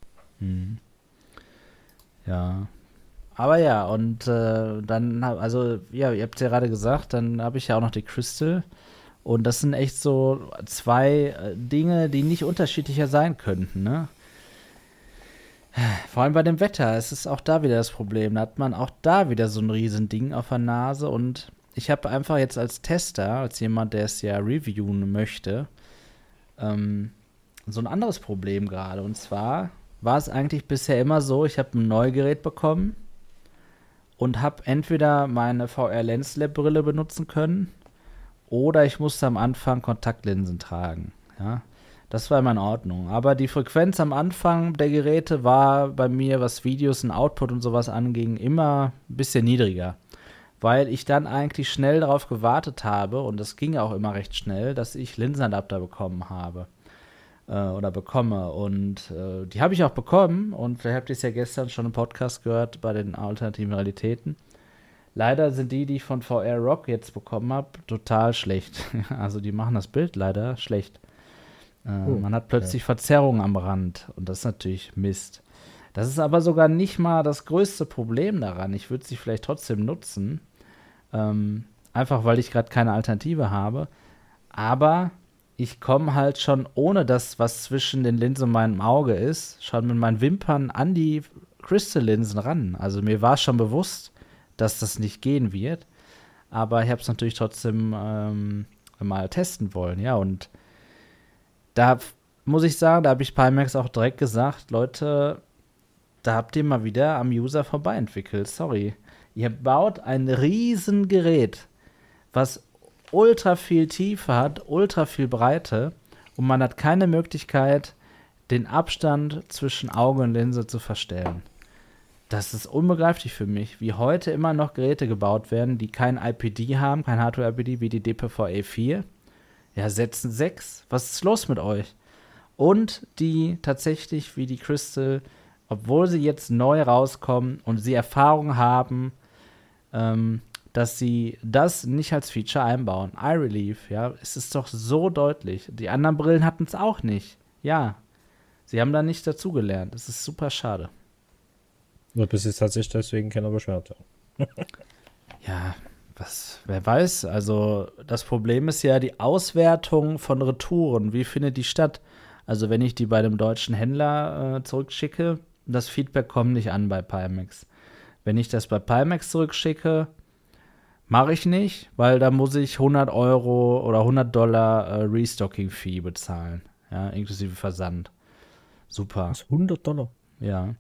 Ja. Aber ja, und dann, also, ja, ihr habt es ja gerade gesagt, dann habe ich ja auch noch die Crystal. Und das sind echt so zwei Dinge, die nicht unterschiedlicher sein könnten, ne? Vor allem bei dem Wetter, es ist auch da wieder das Problem. Da hat man auch da wieder so ein Riesending auf der Nase. Und ich habe einfach jetzt als Tester, als jemand, der es ja reviewen möchte, so ein anderes Problem gerade. Und zwar war es eigentlich bisher immer so, ich habe ein Neugerät bekommen und habe entweder meine VR Lens Lab Brille benutzen können oder ich musste am Anfang Kontaktlinsen tragen. Ja, das war immer in Ordnung. Aber die Frequenz am Anfang der Geräte war bei mir, was Videos und Output und sowas anging, immer ein bisschen niedriger. Weil ich dann eigentlich schnell darauf gewartet habe, und das ging auch immer recht schnell, dass ich Linsenadapter bekommen habe. Oder bekomme. Und die habe ich auch bekommen. Und vielleicht habt ihr es ja gestern schon im Podcast gehört bei den alternativen Realitäten. Leider sind die ich von VR Rock jetzt bekommen habe, total schlecht. Also die machen das Bild leider schlecht. Man hat plötzlich Verzerrungen am Rand. Und das ist natürlich Mist. Das ist aber sogar nicht mal das größte Problem daran. Ich würde sie vielleicht trotzdem nutzen. Einfach weil ich gerade keine Alternative habe. Aber ich komme halt schon, ohne das, was zwischen den Linsen und meinem Auge ist, schon mit meinen Wimpern an die Crystal-Linsen ran. Also mir war schon bewusst, dass das nicht gehen wird. Aber ich habe es natürlich trotzdem mal testen wollen. Ja, und da muss ich sagen, da habe ich Pimax auch direkt gesagt, Leute, da habt ihr mal wieder am User vorbei entwickelt. Sorry. Ihr baut ein riesen Gerät, was ultra viel Tiefe hat, ultra viel Breite und man hat keine Möglichkeit, den Abstand zwischen Auge und Linse zu verstellen. Das ist unbegreiflich für mich, wie heute immer noch Geräte gebaut werden, die kein IPD haben, kein Hardware-IPD wie die DPV-E4. Ja, setzen 6. Was ist los mit euch? Und die tatsächlich wie die Crystal, obwohl sie jetzt neu rauskommen und sie Erfahrung haben, dass sie das nicht als Feature einbauen. iRelief, ja, es ist doch so deutlich. Die anderen Brillen hatten es auch nicht. Ja, sie haben da nicht dazugelernt. Das ist super schade. Nur bis jetzt hat sich deswegen keiner beschwert. Ja, wer weiß. Also das Problem ist ja die Auswertung von Retouren. Wie findet die statt? Also wenn ich die bei dem deutschen Händler zurückschicke, das Feedback kommt nicht an bei Pimax. Wenn ich das bei Pimax zurückschicke, mache ich nicht, weil da muss ich 100 Euro oder $100 Restocking-Fee bezahlen. Ja, inklusive Versand. Super. Das ist $100. Ja.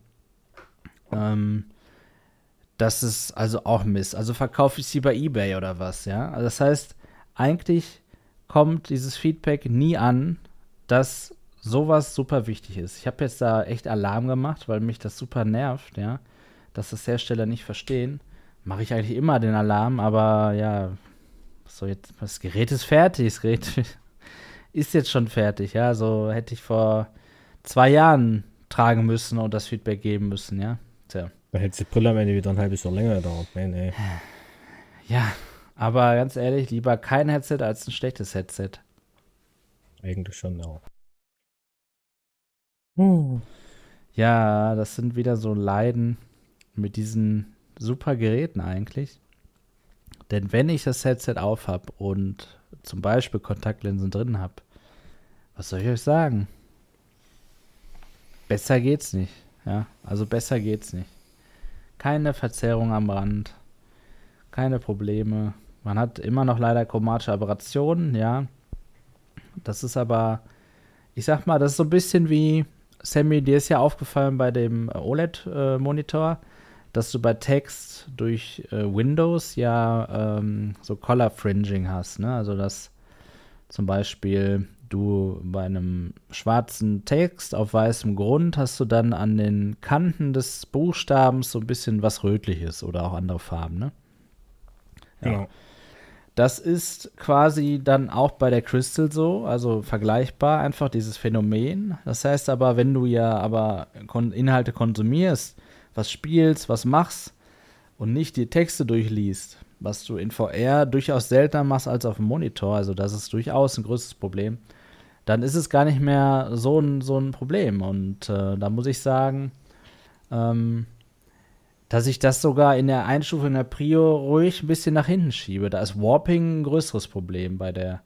Das ist also auch Mist. Also verkaufe ich sie bei eBay oder was, ja? Also das heißt, eigentlich kommt dieses Feedback nie an, dass sowas super wichtig ist. Ich habe jetzt da echt Alarm gemacht, weil mich das super nervt, ja, dass das Hersteller nicht verstehen. Mache ich eigentlich immer den Alarm, aber ja, so jetzt, das Gerät ist fertig, das Gerät ist jetzt schon fertig, ja, so hätte ich vor 2 Jahren tragen müssen und das Feedback geben müssen, ja. Tja. Da hätte die Brille am Ende wieder ein halbes Jahr länger gedauert. Nee. Ja, aber ganz ehrlich, lieber kein Headset als ein schlechtes Headset. Eigentlich schon, ja. Ja, das sind wieder so Leiden mit diesen super Geräten eigentlich. Denn wenn ich das Headset auf habe und zum Beispiel Kontaktlinsen drin habe, was soll ich euch sagen? Besser geht's nicht. Ja, also besser geht's nicht. Keine Verzerrung am Rand, keine Probleme. Man hat immer noch leider chromatische Aberrationen, ja. Das ist aber, ich sag mal, das ist so ein bisschen wie, Sammy, dir ist ja aufgefallen bei dem OLED-Monitor, dass du bei Text durch Windows ja so Color Fringing hast, ne? Also dass zum Beispiel du bei einem schwarzen Text auf weißem Grund hast du dann an den Kanten des Buchstabens so ein bisschen was Rötliches oder auch andere Farben, ne? Ja. Genau. Das ist quasi dann auch bei der Crystal so, also vergleichbar einfach dieses Phänomen. Das heißt aber, wenn du ja aber Inhalte konsumierst, was spielst, was machst und nicht die Texte durchliest, was du in VR durchaus seltener machst als auf dem Monitor, also das ist durchaus ein größtes Problem, dann ist es gar nicht mehr so ein Problem. Und da muss ich sagen, dass ich das sogar in der Einstufung der Prio ruhig ein bisschen nach hinten schiebe. Da ist Warping ein größeres Problem bei der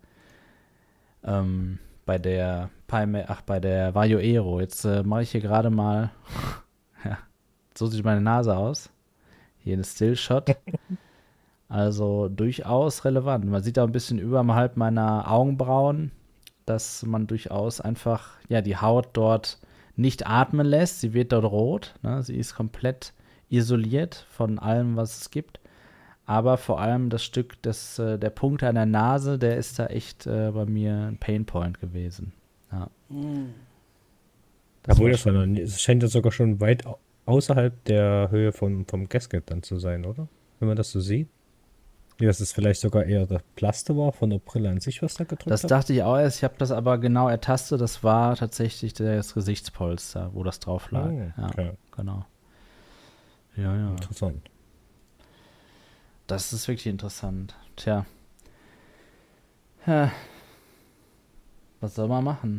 bei der Vario Aero. Jetzt mache ich hier gerade mal, ja, so sieht meine Nase aus. Hier eine Stillshot. Also durchaus relevant. Man sieht da ein bisschen überhalb meiner Augenbrauen, dass man durchaus einfach, ja, die Haut dort nicht atmen lässt. Sie wird dort rot. Ne? Sie ist komplett isoliert von allem, was es gibt. Aber vor allem das Stück, der Punkt an der Nase, der ist da echt bei mir ein Painpoint gewesen. Ja. Obwohl es scheint ja sogar schon weit außerhalb der Höhe vom Gasket dann zu sein, oder? Wenn man das so sieht. Ja, dass es vielleicht sogar eher das Plaste war von der Brille an sich, was da gedrückt Das hat. dachte ich auch erst. Ich habe das aber genau ertastet. Das war tatsächlich das Gesichtspolster, wo das drauf lag. Oh, okay. Ja, genau. Ja. Interessant. Das ist wirklich interessant. Tja. Ja. Was soll man machen?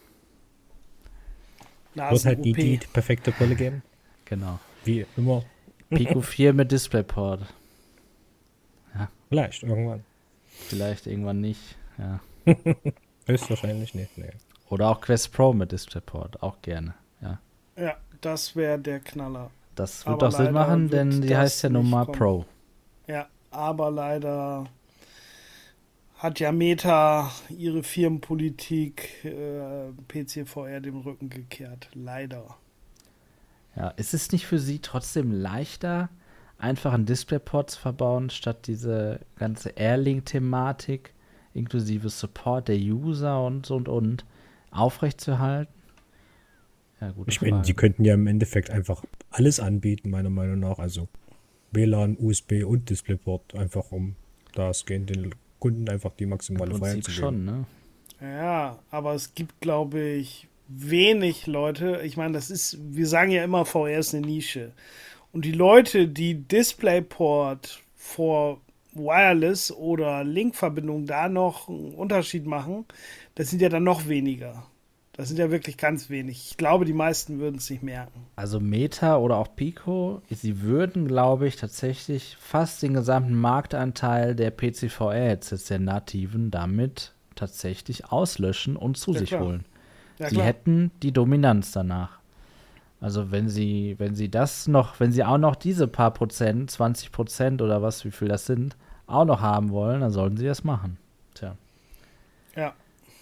Wird halt die perfekte Brille geben. Genau. Wie immer. Pico 4 mit DisplayPort. Vielleicht irgendwann. Vielleicht irgendwann nicht. Ja. Höchstwahrscheinlich nicht, nee. Oder auch Quest Pro mit DisplayPort. Auch gerne. Ja. Ja, das wäre der Knaller. Das wird Aber doch Sinn leider machen, denn wird die das heißt ja nun nicht mal kommen. Pro. Ja, aber leider hat ja Meta ihre Firmenpolitik PC-VR dem Rücken gekehrt. Leider. Ja, ist es nicht für Sie trotzdem leichter, einfach einen DisplayPort zu verbauen, statt diese ganze Airlink-Thematik inklusive Support der User und aufrechtzuerhalten? Ja, gute Ich meine, Frage. die könnten ja im Endeffekt einfach alles anbieten, meiner Meinung nach. Also WLAN, USB und DisplayPort, einfach um den Kunden einfach die Im maximale Freiheit Prinzip zu geben. schon, ne? Ja, aber es gibt, glaube ich, wenig Leute. Ich meine, wir sagen ja immer, VR ist eine Nische. Und die Leute, die DisplayPort vor Wireless oder Linkverbindung da noch einen Unterschied machen, das sind ja dann noch weniger. Das sind ja wirklich ganz wenig. Ich glaube, die meisten würden es nicht merken. Also Meta oder auch Pico, sie würden, glaube ich, tatsächlich fast den gesamten Marktanteil der PC-VR-Headsets der nativen damit tatsächlich auslöschen und zu Ja, sich klar. holen. Ja, Sie klar. hätten die Dominanz danach. Also wenn sie auch noch diese paar Prozent, 20% oder was, wie viel das sind, auch noch haben wollen, dann sollten sie das machen. Tja. Ja.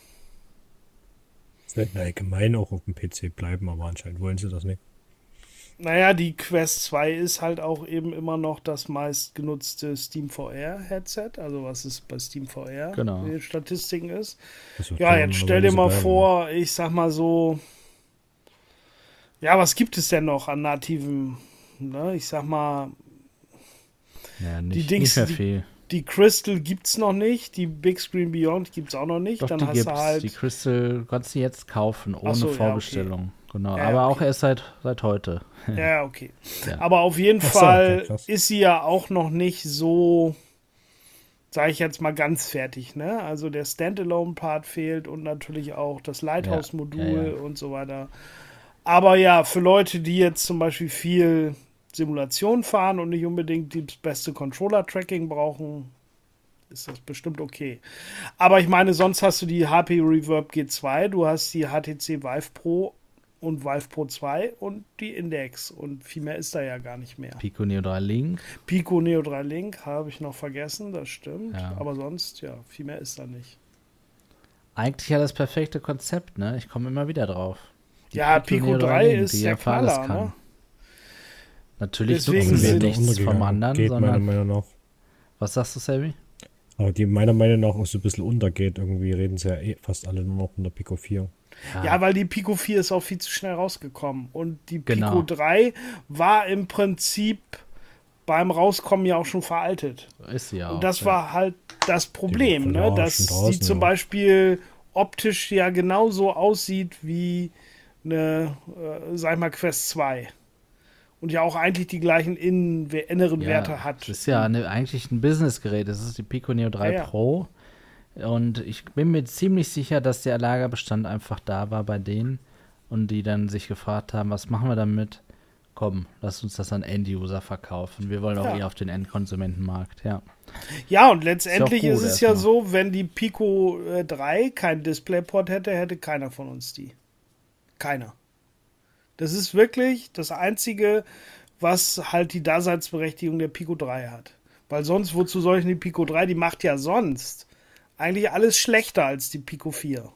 Sollten allgemein auch auf dem PC bleiben, aber anscheinend wollen sie das nicht. Naja, die Quest 2 ist halt auch eben immer noch das meistgenutzte Steam VR-Headset, also was es bei Steam VR Genau. in den Statistiken ist. Das wird Ja, schon jetzt eine stell Weile dir so mal bleiben, vor, ich sag mal so, ja, was gibt es denn noch an nativen, ne? Ich sag mal, Ja, die nicht Dings, mehr viel. die Crystal gibt's noch nicht, die Big Screen Beyond gibt's auch noch nicht. Doch, Dann die hast gibt's. du halt, Die Crystal kannst du jetzt kaufen, ohne Ach so, ja, Vorbestellung. Genau. Ja, Aber okay. auch erst seit heute. ja, okay. Ja. Aber auf jeden Ach so, Fall okay, krass. ist sie ja auch noch nicht so, sage ich jetzt mal, ganz fertig, ne? Also der Standalone-Part fehlt und natürlich auch das Lighthouse-Modul Ja. und so weiter. Aber ja, für Leute, die jetzt zum Beispiel viel Simulation fahren und nicht unbedingt das beste Controller-Tracking brauchen, ist das bestimmt okay. Aber ich meine, sonst hast du die HP Reverb G2, du hast die HTC Vive Pro und Vive Pro 2 und die Index. Und viel mehr ist da ja gar nicht mehr. Pico Neo 3 Link. Pico Neo 3 Link habe ich noch vergessen, das stimmt. Ja. Aber sonst, ja, viel mehr ist da nicht. Eigentlich ja das perfekte Konzept, ne? Ich komme immer wieder drauf. Die Ja, Pico Neo 3 Link, ist die der ja für alles Knaller, kann. ne? Natürlich Deswegen nutzen wir sind- nichts vom anderen, geht meiner sondern. Meinung nach. Was sagst du, Sammy? Aber die meiner Meinung nach auch so ein bisschen untergeht. Irgendwie reden sie ja fast alle nur noch von der Pico 4. Ja, weil die Pico 4 ist auch viel zu schnell rausgekommen. Und die Genau. Pico 3 war im Prinzip beim Rauskommen ja auch schon veraltet. Ist sie ja auch. Und das ja. war halt das Problem, Die ne? war Dass schon draußen, sie zum ja. Beispiel optisch ja genauso aussieht wie eine, sag ich mal, Quest 2. Und ja auch eigentlich die gleichen inneren Werte hat. Das ist ja eigentlich ein Businessgerät. Das ist die Pico Neo 3 Ja. Pro. Und ich bin mir ziemlich sicher, dass der Lagerbestand einfach da war bei denen und die dann sich gefragt haben, was machen wir damit? Komm, lass uns das an End-User verkaufen. Wir wollen auch Ja. eher auf den Endkonsumentenmarkt, ja. Ja, und letztendlich Ist ja auch ist gut es ja erstmal. so, wenn die Pico 3 kein Displayport hätte, hätte keiner von uns die. Keiner. Das ist wirklich das Einzige, was halt die Daseinsberechtigung der Pico 3 hat. Weil sonst, wozu soll ich die Pico 3? Die macht ja sonst eigentlich alles schlechter als die Pico 4.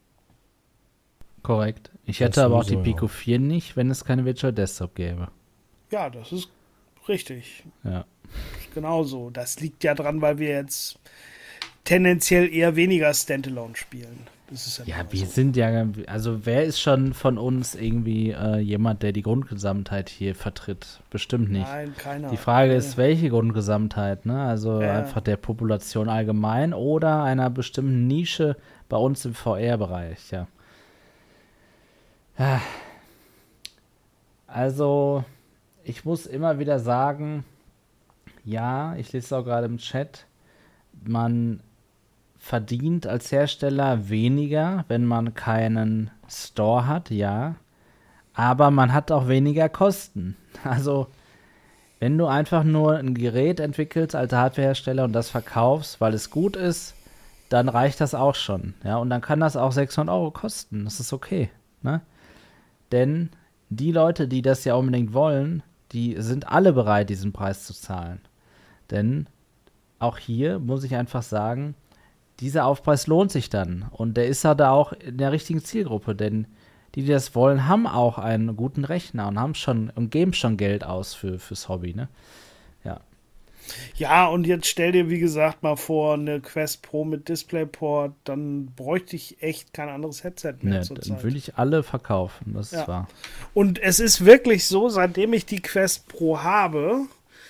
Korrekt. Ich Das hätte aber auch die sowieso, Pico ja. 4 nicht, wenn es keine Virtual Desktop gäbe. Ja, das ist richtig. Ja. Genauso. Das liegt ja dran, weil wir jetzt tendenziell eher weniger Standalone spielen. Das ist Ja, nun mal wir so. sind ja, also wer ist schon von uns irgendwie jemand, der die Grundgesamtheit hier vertritt? Bestimmt nicht. Nein, keiner. Die Frage Nee. ist, welche Grundgesamtheit, ne? Also Ja. einfach der Population allgemein oder einer bestimmten Nische bei uns im VR-Bereich, ja. Ah. Also, ich muss immer wieder sagen, ja, ich lese auch gerade im Chat, man verdient als Hersteller weniger, wenn man keinen Store hat, ja. Aber man hat auch weniger Kosten. Also, wenn du einfach nur ein Gerät entwickelst als Hardwarehersteller und das verkaufst, weil es gut ist, dann reicht das auch schon. Ja, und dann kann das auch 600 Euro kosten. Das ist okay. Ne? Denn die Leute, die das ja unbedingt wollen, die sind alle bereit, diesen Preis zu zahlen. Denn auch hier muss ich einfach sagen, dieser Aufpreis lohnt sich dann. Und der ist ja da auch in der richtigen Zielgruppe, denn die das wollen, haben auch einen guten Rechner und haben schon und geben schon Geld aus fürs Hobby, ne? Ja. Ja, und jetzt stell dir, wie gesagt, mal vor, eine Quest Pro mit DisplayPort, dann bräuchte ich echt kein anderes Headset mehr Ne, zurzeit. dann würde ich alle verkaufen, das Ja. ist wahr. Und es ist wirklich so, seitdem ich die Quest Pro habe,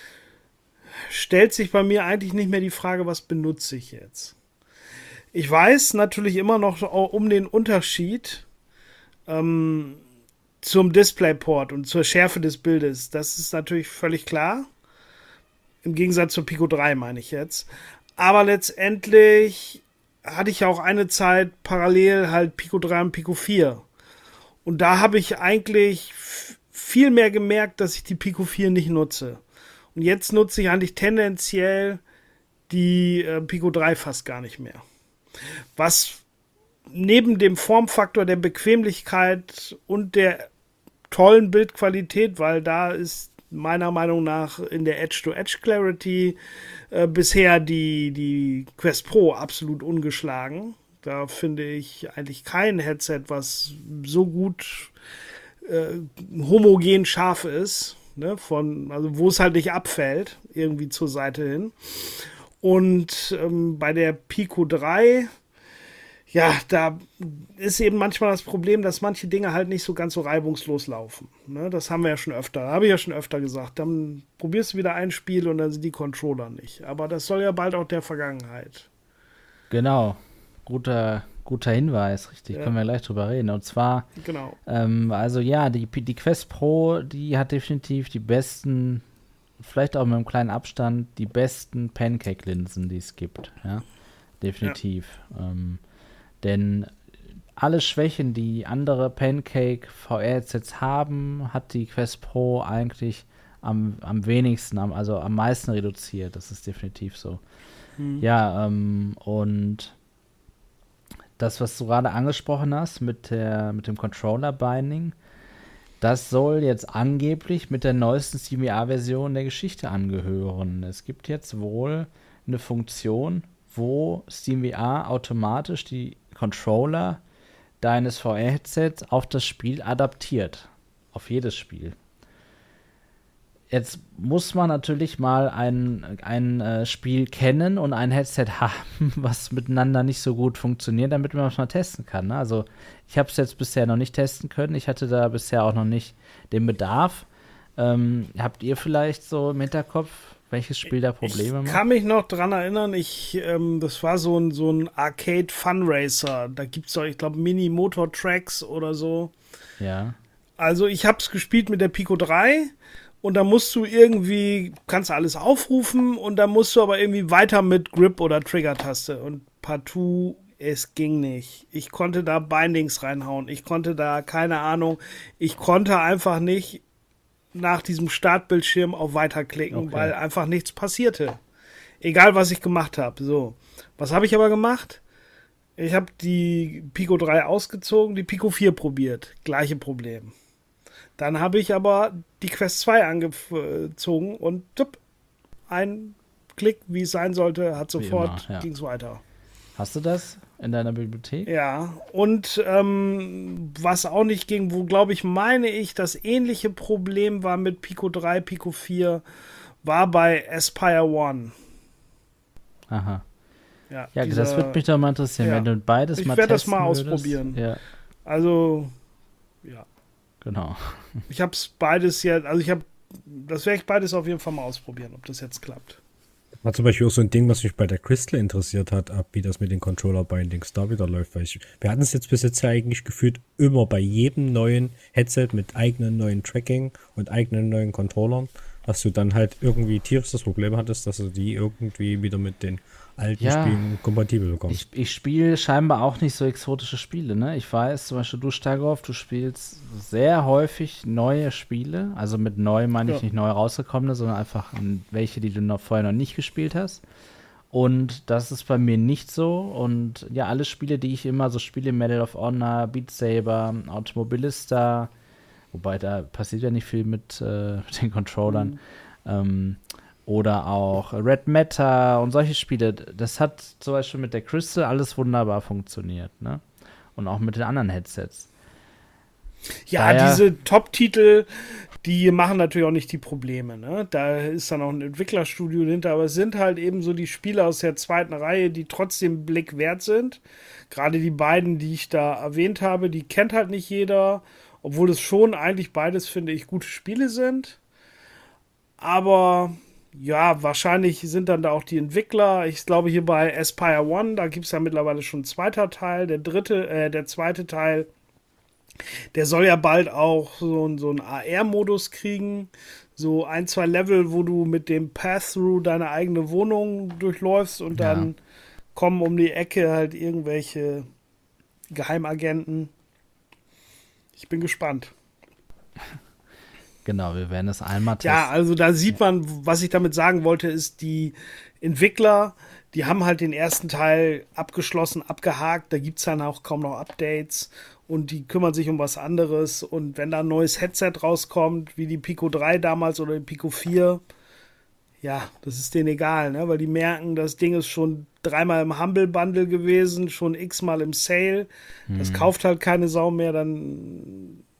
stellt sich bei mir eigentlich nicht mehr die Frage, was benutze ich jetzt? Ich weiß natürlich immer noch um den Unterschied zum DisplayPort und zur Schärfe des Bildes. Das ist natürlich völlig klar. Im Gegensatz zur Pico 3 meine ich jetzt. Aber letztendlich hatte ich auch eine Zeit parallel halt Pico 3 und Pico 4. Und da habe ich eigentlich viel mehr gemerkt, dass ich die Pico 4 nicht nutze. Und jetzt nutze ich eigentlich tendenziell die Pico 3 fast gar nicht mehr. Was neben dem Formfaktor der Bequemlichkeit und der tollen Bildqualität, weil da ist meiner Meinung nach in der Edge-to-Edge-Clarity bisher die Quest Pro absolut ungeschlagen. Da finde ich eigentlich kein Headset, was so gut homogen scharf ist, ne, also wo es halt nicht abfällt, irgendwie zur Seite hin. Und bei der Pico 3, ja, da ist eben manchmal das Problem, dass manche Dinge halt nicht so ganz so reibungslos laufen. Ne, das haben wir ja schon öfter, habe ich ja schon öfter gesagt. Dann probierst du wieder ein Spiel und dann sind die Controller nicht. Aber das soll ja bald auch der Vergangenheit. Genau, guter Hinweis, richtig, können wir gleich drüber reden. Und zwar, Genau. also ja, die Quest Pro, die hat definitiv die besten, vielleicht auch mit einem kleinen Abstand, die besten Pancake-Linsen, die es gibt. Ja, definitiv. Ja. Denn alle Schwächen, die andere Pancake-VR-Headsets haben, hat die Quest Pro eigentlich am wenigsten, also am meisten reduziert. Das ist definitiv so. Ja, und das, was du gerade angesprochen hast mit dem Controller-Binding, das soll jetzt angeblich mit der neuesten SteamVR-Version der Geschichte angehören. Es gibt jetzt wohl eine Funktion, wo SteamVR automatisch die Controller deines VR-Headsets auf das Spiel adaptiert. Auf jedes Spiel. Jetzt muss man natürlich mal ein Spiel kennen und ein Headset haben, was miteinander nicht so gut funktioniert, damit man es mal testen kann. Ne? Also ich habe es jetzt bisher noch nicht testen können. Ich hatte da bisher auch noch nicht den Bedarf. Habt ihr vielleicht so im Hinterkopf, welches Spiel da Probleme macht? Ich kann mich noch dran erinnern, das war so ein Arcade Funracer. Da gibt es doch, ich glaube, Mini-Motor-Tracks oder so. Ja. Also ich habe es gespielt mit der Pico 3. Und da musst du irgendwie, kannst alles aufrufen und dann musst du aber irgendwie weiter mit Grip oder Trigger-Taste. Und partout, es ging nicht. Ich konnte da Bindings reinhauen. Ich konnte da, keine Ahnung, ich konnte einfach nicht nach diesem Startbildschirm auf Weiterklicken, weil einfach nichts passierte. Egal, was ich gemacht habe. So. Was habe ich aber gemacht? Ich habe die Pico 3 ausgezogen, die Pico 4 probiert. Gleiche Problem. Dann habe ich aber die Quest 2 angezogen und ein Klick, wie es sein sollte, hat sofort, ging es weiter. Hast du das in deiner Bibliothek? Ja, und was auch nicht ging, wo, glaube ich, meine ich, das ähnliche Problem war mit Pico 3, Pico 4, war bei Aspire One. Aha. Ja, das würde mich doch mal interessieren, wenn du beides mal testen würdest. Ich werde das mal ausprobieren. Ja. Also, ja. Genau. Ich habe es beides jetzt, das werde ich beides auf jeden Fall mal ausprobieren, ob das jetzt klappt. War zum Beispiel auch so ein Ding, was mich bei der Crystal interessiert hat, wie das mit den Controller-Bindings da wieder läuft. Weil wir hatten es jetzt bis jetzt ja eigentlich gefühlt immer bei jedem neuen Headset mit eigenen neuen Tracking und eigenen neuen Controllern, dass du dann halt irgendwie tierisches Problem hattest, dass du die irgendwie wieder mit den alten Spielen kompatibel bekommst. Ich spiele scheinbar auch nicht so exotische Spiele, ne? Ich weiß, zum Beispiel du, Stargolf, du spielst sehr häufig neue Spiele. Also mit neu meine ich nicht neu rausgekommene, sondern einfach welche, die du vorher noch nicht gespielt hast. Und das ist bei mir nicht so. Und ja, alle Spiele, die ich immer so spiele, Medal of Honor, Beat Saber, Automobilista, wobei da passiert ja nicht viel mit den Controllern, oder auch Red Matter und solche Spiele. Das hat zum Beispiel mit der Crystal alles wunderbar funktioniert, ne? Und auch mit den anderen Headsets. Ja, diese Top-Titel, die machen natürlich auch nicht die Probleme, ne? Da ist dann auch ein Entwicklerstudio hinter, aber es sind halt eben so die Spiele aus der zweiten Reihe, die trotzdem Blick wert sind. Gerade die beiden, die ich da erwähnt habe, die kennt halt nicht jeder, obwohl es schon eigentlich beides, finde ich, gute Spiele sind. Aber ja, wahrscheinlich sind dann da auch die Entwickler. Ich glaube, hier bei Aspire One, da gibt es ja mittlerweile schon ein zweiter Teil. Der zweite Teil, der soll ja bald auch so einen AR-Modus kriegen. So 1, 2 Level, wo du mit dem Path-Through deine eigene Wohnung durchläufst und dann kommen um die Ecke halt irgendwelche Geheimagenten. Ich bin gespannt. Genau, wir werden es einmal testen. Ja, also da sieht man, was ich damit sagen wollte, ist, die Entwickler, die haben halt den ersten Teil abgeschlossen, abgehakt, da gibt es dann auch kaum noch Updates und die kümmern sich um was anderes und wenn da ein neues Headset rauskommt, wie die Pico 3 damals oder die Pico 4, ja, das ist denen egal, ne? Weil die merken, das Ding ist schon 3-mal im Humble Bundle gewesen, schon x-mal im Sale, das kauft halt keine Sau mehr, dann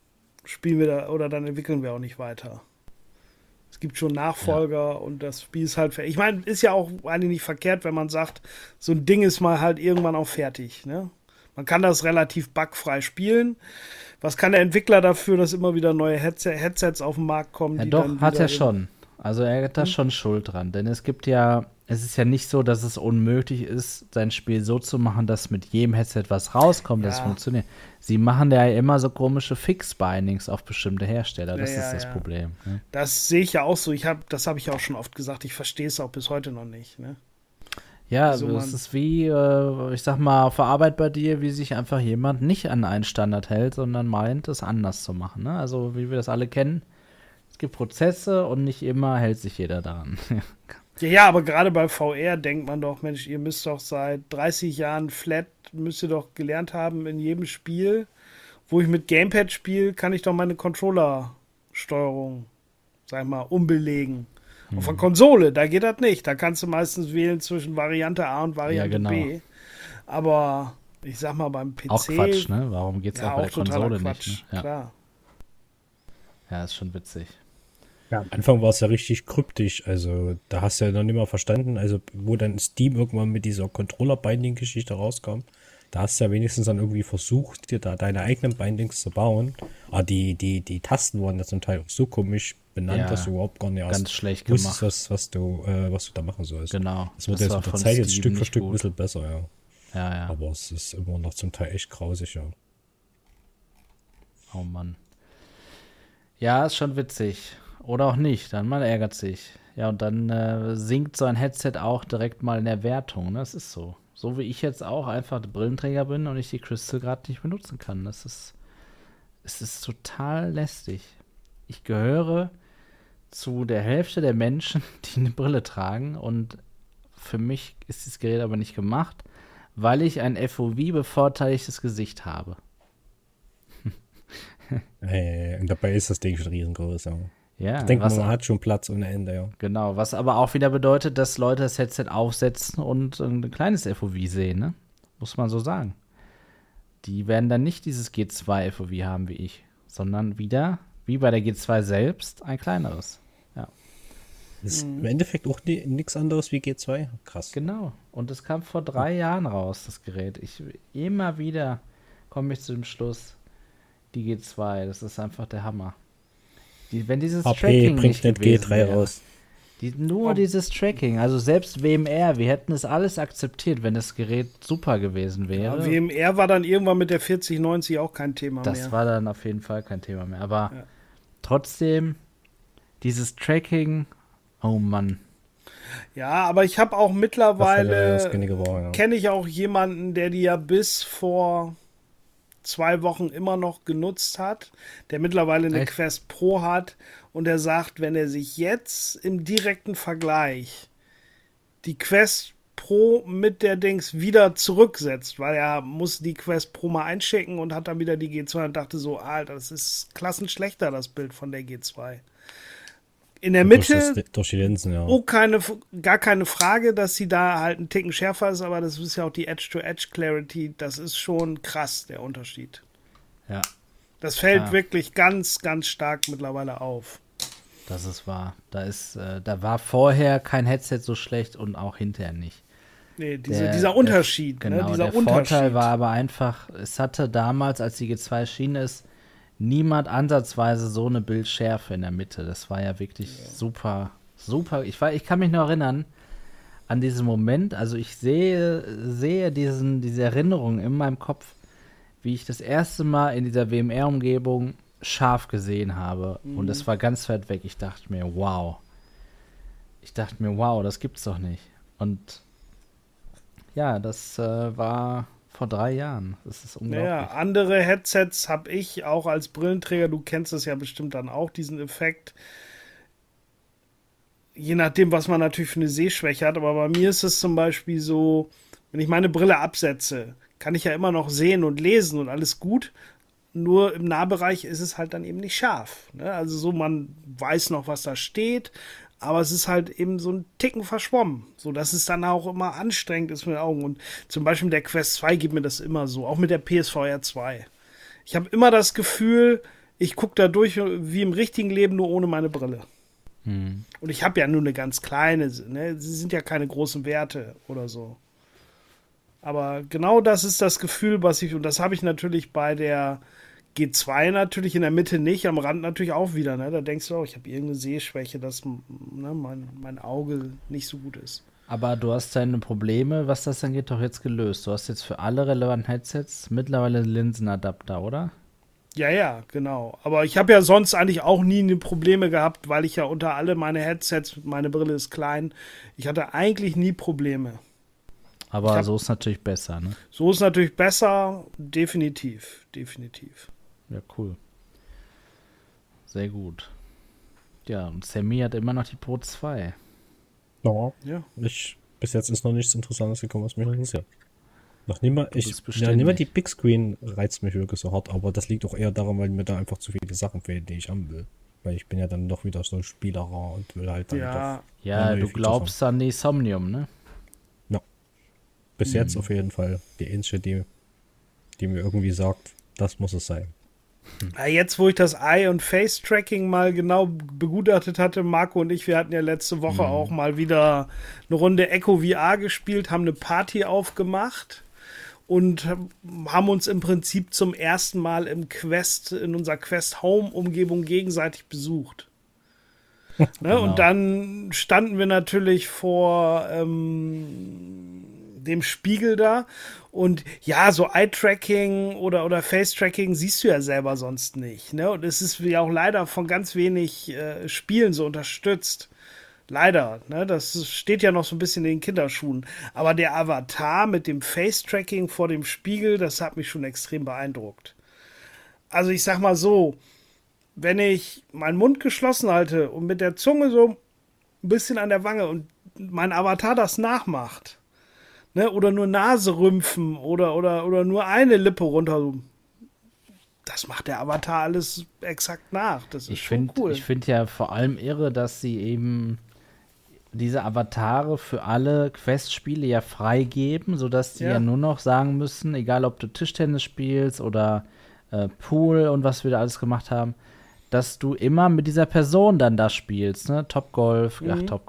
spielen wir da oder dann entwickeln wir auch nicht weiter. Es gibt schon Nachfolger und das Spiel ist halt fertig. Ich meine, ist ja auch eigentlich nicht verkehrt, wenn man sagt, so ein Ding ist mal halt irgendwann auch fertig. Ne? Man kann das relativ bugfrei spielen. Was kann der Entwickler dafür, dass immer wieder neue Headsets auf den Markt kommen? Ja, die doch, dann hat wieder er schon. Also er hat da schon Schuld dran. Denn es ist ja nicht so, dass es unmöglich ist, sein Spiel so zu machen, dass mit jedem Headset was rauskommt, das funktioniert. Sie machen ja immer so komische Fix-Bindings auf bestimmte Hersteller. Das ist das Problem. Ne? Das sehe ich ja auch so. Das habe ich auch schon oft gesagt. Ich verstehe es auch bis heute noch nicht. Ne? Ja, also es ist wie, ich sag mal, auf der Arbeit bei dir, wie sich einfach jemand nicht an einen Standard hält, sondern meint, es anders zu machen. Ne? Also wie wir das alle kennen, es gibt Prozesse und nicht immer hält sich jeder daran. Ja, aber gerade bei VR denkt man doch, Mensch, ihr müsst doch seit 30 Jahren Flat, müsst ihr doch gelernt haben, in jedem Spiel, wo ich mit Gamepad spiele, kann ich doch meine Controller-Steuerung, sag ich mal, umbelegen. Auf der Konsole, da geht das nicht. Da kannst du meistens wählen zwischen Variante A und Variante B. Aber ich sag mal, beim PC... Auch Quatsch, ne? Warum geht's auch bei der Konsole Quatsch, nicht? Ne? Ja. Klar. Ja, ist schon witzig. Ja, am Anfang war es ja richtig kryptisch, also da hast du ja noch nicht mal verstanden, also wo dann Steam irgendwann mit dieser Controller-Binding-Geschichte rauskam, da hast du ja wenigstens dann irgendwie versucht, dir da deine eigenen Bindings zu bauen, aber die Tasten waren ja zum Teil auch so komisch benannt, dass du überhaupt gar nicht ganz schlecht gemacht. wusstest, was du da machen sollst. Genau. Das wurde jetzt mit der Zeit jetzt Stück für Stück ein bisschen besser, ja. Ja. Aber es ist immer noch zum Teil echt grausig, ja. Oh Mann. Ja, ist schon witzig. Oder auch nicht, dann man ärgert sich. Ja, und dann sinkt so ein Headset auch direkt mal in der Wertung. Ne? Das ist so. So wie ich jetzt auch einfach der Brillenträger bin und ich die Crystal gerade nicht benutzen kann. Es ist total lästig. Ich gehöre zu der Hälfte der Menschen, die eine Brille tragen. Und für mich ist dieses Gerät aber nicht gemacht, weil ich ein FOV-bevorteiltes Gesicht habe. Und dabei ist das Ding schon riesengroß, ja. Ja, ich denke, man hat schon Platz ohne Ende, ja. Genau, was aber auch wieder bedeutet, dass Leute das Headset aufsetzen und ein kleines FOV sehen, ne? Muss man so sagen. Die werden dann nicht dieses G2 FOV haben wie ich, sondern wieder, wie bei der G2 selbst, ein kleineres. Ja. Das ist im Endeffekt auch nichts anderes wie G2. Krass. Genau. Und es kam vor 3 Jahren raus, das Gerät. Immer wieder komme ich zu dem Schluss, die G2, das ist einfach der Hammer. Wenn dieses HP Tracking bringt nicht den G3 wäre, raus. Dieses Tracking, also selbst WMR, wir hätten es alles akzeptiert, wenn das Gerät super gewesen wäre. Ja, WMR war dann irgendwann mit der 4090 auch kein Thema mehr. Das war dann auf jeden Fall kein Thema mehr. Aber trotzdem, dieses Tracking, oh Mann. Ja, aber ich habe auch mittlerweile, ja. kenne ich auch jemanden, der die ja bis vor 2 Wochen immer noch genutzt hat, der mittlerweile eine Quest Pro hat und der sagt, wenn er sich jetzt im direkten Vergleich die Quest Pro mit der Dings wieder zurücksetzt, weil er muss die Quest Pro mal einschicken und hat dann wieder die G2 und dachte so, Alter, das ist klassenschlechter, das Bild von der G2. In der Mitte, durch die Linsen, ja. gar keine Frage, dass sie da halt einen Ticken schärfer ist, aber das ist ja auch die Edge-to-Edge-Clarity, das ist schon krass, der Unterschied. Ja. Das fällt wirklich ganz, ganz stark mittlerweile auf. Das ist wahr. Da war vorher kein Headset so schlecht und auch hinterher nicht. Nee, dieser Unterschied. Genau, dieser der Vorteil war aber einfach, es hatte damals, als die G2 erschienen ist, niemand ansatzweise so eine Bildschärfe in der Mitte. Das war ja wirklich super, super. Ich kann mich noch erinnern an diesen Moment. Also ich sehe diese Erinnerung in meinem Kopf, wie ich das erste Mal in dieser WMR-Umgebung scharf gesehen habe. Und es war ganz weit weg. Ich dachte mir, wow, das gibt's doch nicht. Und ja, das war vor 3 Jahren. Das ist unglaublich. Naja, andere Headsets habe ich auch als Brillenträger, du kennst es ja bestimmt dann auch, diesen Effekt. Je nachdem, was man natürlich für eine Sehschwäche hat, aber bei mir ist es zum Beispiel so, wenn ich meine Brille absetze, kann ich ja immer noch sehen und lesen und alles gut. Nur im Nahbereich ist es halt dann eben nicht scharf. Ne? Also so, man weiß noch, was da steht, aber es ist halt eben so ein Ticken verschwommen, so dass es dann auch immer anstrengend ist mit den Augen. Und zum Beispiel mit der Quest 2 gibt mir das immer so, auch mit der PSVR 2. Ich habe immer das Gefühl, Ich gucke da durch wie im richtigen Leben, nur ohne meine Brille. Hm. Und ich habe ja nur eine ganz kleine, ne? Sie sind ja keine großen Werte oder so. Aber genau das ist das Gefühl, und das habe ich natürlich bei der G2 natürlich in der Mitte nicht, am Rand natürlich auch wieder. Ne? Da denkst du auch, ich habe irgendeine Sehschwäche, dass mein Auge nicht so gut ist. Aber du hast deine Probleme, was das angeht, doch jetzt gelöst. Du hast jetzt für alle relevanten Headsets mittlerweile einen Linsenadapter, oder? Ja, genau. Aber ich habe ja sonst eigentlich auch nie Probleme gehabt, weil ich ja unter alle meine Headsets, meine Brille ist klein, ich hatte eigentlich nie Probleme. Aber so ist natürlich besser, ne? So ist natürlich besser, definitiv. Ja, cool. Sehr gut. Ja, und Sammy hat immer noch die Pro 2. Ja. Bis jetzt ist noch nichts Interessantes gekommen, was mich interessiert. Noch nicht mal, die Big Screen reizt mich wirklich so hart, aber das liegt auch eher daran, weil mir da einfach zu viele Sachen fehlen, die ich haben will. Weil ich bin ja dann doch wieder so ein Spielerer und will halt dann doch. Ja, du glaubst an die Somnium, ne? Ja. Bis jetzt auf jeden Fall die einzige, die mir irgendwie sagt, das muss es sein. Jetzt, wo ich das Eye- und Face-Tracking mal genau begutachtet hatte, Marco und ich, wir hatten ja letzte Woche auch mal wieder eine Runde Echo VR gespielt, haben eine Party aufgemacht und haben uns im Prinzip zum ersten Mal in unserer Quest-Home-Umgebung gegenseitig besucht. Genau. Und dann standen wir natürlich vor dem Spiegel da und ja, so Eye-Tracking oder Face-Tracking siehst du ja selber sonst nicht, ne? Und es ist ja auch leider von ganz wenig Spielen so unterstützt. Leider, ne? Das steht ja noch so ein bisschen in den Kinderschuhen. Aber der Avatar mit dem Face-Tracking vor dem Spiegel, das hat mich schon extrem beeindruckt. Also ich sag mal so, wenn ich meinen Mund geschlossen halte und mit der Zunge so ein bisschen an der Wange und mein Avatar das nachmacht, ne, oder nur Nase rümpfen oder nur eine Lippe runter, das macht der Avatar alles exakt nach. Das ist schon cool. Ich finde ja vor allem irre, dass sie eben diese Avatare für alle Quest-Spiele ja freigeben, sodass die ja nur noch sagen müssen, egal ob du Tischtennis spielst oder Pool und was wir da alles gemacht haben, dass du immer mit dieser Person dann da spielst, ne? Topgolf,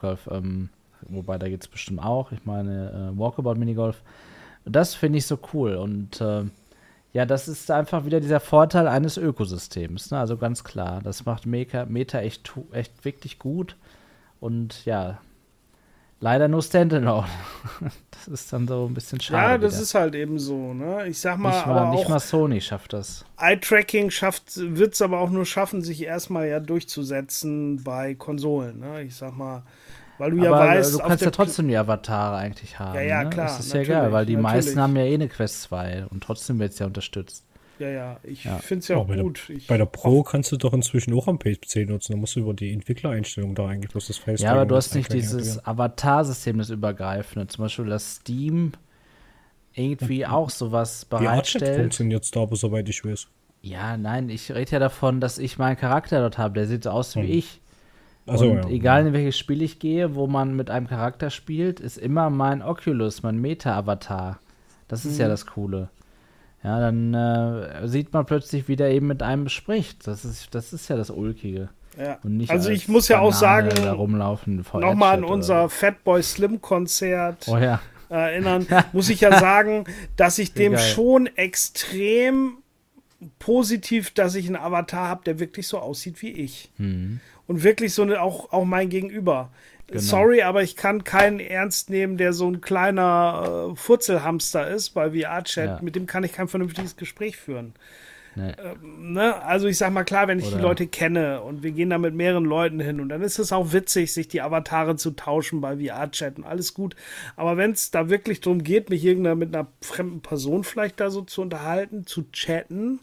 wobei da geht es bestimmt auch, ich meine Walkabout-Minigolf. Das finde ich so cool und ja, das ist einfach wieder dieser Vorteil eines Ökosystems, ne? Also ganz klar, das macht Meta echt wirklich gut und ja, leider nur Standalone. Das ist dann so ein bisschen schade. Ja, das ist halt eben so, ne? Ich sag mal, nicht mal Sony schafft das. Eye-Tracking wird es aber auch nur schaffen, sich erstmal ja durchzusetzen bei Konsolen, ne? Ich sag mal, weil du weißt, du kannst ja trotzdem die Avatare eigentlich haben. Ja, ne? klar. Das ist ja geil, weil die meisten haben ja eh eine Quest 2 und trotzdem wird es ja unterstützt. Ja, ich finde es ja auch gut. Bei der Pro kannst du doch inzwischen auch am PC nutzen. Da musst du über die Entwicklereinstellung da eigentlich bloß das Face. Ja, aber du hast nicht dieses Avatar-System, das übergreifende. Zum Beispiel das Steam irgendwie auch sowas bereitstellt. Die funktioniert da aber, soweit ich weiß. Ja, nein, ich rede ja davon, dass ich meinen Charakter dort habe. Der sieht so aus wie ich. Also, und egal in welches Spiel ich gehe, wo man mit einem Charakter spielt, ist immer mein Oculus, mein Meta-Avatar. Das ist ja das Coole. Ja, dann sieht man plötzlich, wie der eben mit einem spricht. Das ist ja das Ulkige. Ja. Und nicht also ich muss ja auch sagen, nochmal an unser Fatboy Slim Konzert ja. erinnern, muss ich ja sagen, dass ich dem schon extrem positiv, dass ich einen Avatar habe, der wirklich so aussieht wie ich. Und wirklich so auch mein Gegenüber. Genau. Sorry, aber ich kann keinen ernst nehmen, der so ein kleiner Furzelhamster ist bei VR-Chat. Ja. Mit dem kann ich kein vernünftiges Gespräch führen. Nee. Ne? Also ich sag mal, klar, wenn ich die Leute kenne und wir gehen da mit mehreren Leuten hin und dann ist es auch witzig, sich die Avatare zu tauschen bei VR-Chat und alles gut. Aber wenn es da wirklich darum geht, mich mit einer fremden Person vielleicht da so zu unterhalten, zu chatten,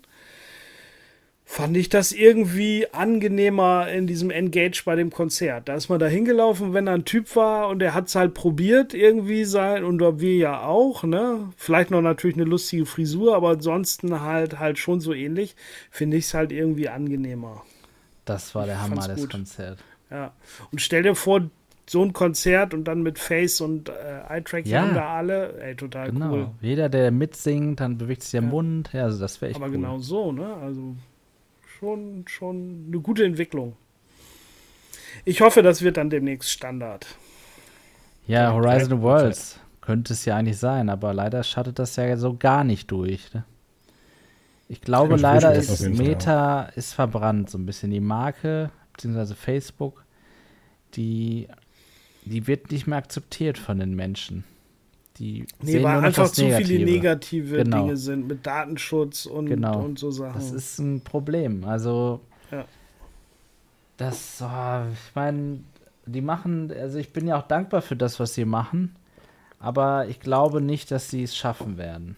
fand ich das irgendwie angenehmer in diesem Engage bei dem Konzert. Da ist man da hingelaufen, wenn da ein Typ war und der hat es halt probiert irgendwie und wir ja auch, ne? Vielleicht noch natürlich eine lustige Frisur, aber ansonsten halt schon so ähnlich, finde ich es halt irgendwie angenehmer. Das war der Hammer des Konzert. Ja. Und stell dir vor, so ein Konzert und dann mit Face und Eye-Tracking haben da alle, total cool. Jeder, der mitsingt, dann bewegt sich der Mund, also das wäre echt aber cool. genau so, ne? Also schon eine gute Entwicklung. Ich hoffe, das wird dann demnächst Standard. Ja, Horizon Worlds könnte es ja eigentlich sein, aber leider schattet das ja so gar nicht durch. Ne? Ich glaube, leider ist Meta ist verbrannt, so ein bisschen die Marke, beziehungsweise Facebook, die wird nicht mehr akzeptiert von den Menschen. Weil einfach zu viele negative Dinge sind mit Datenschutz und so Sachen. Das ist ein Problem. Also, ich meine, die machen, also ich bin ja auch dankbar für das, was sie machen, aber ich glaube nicht, dass sie es schaffen werden.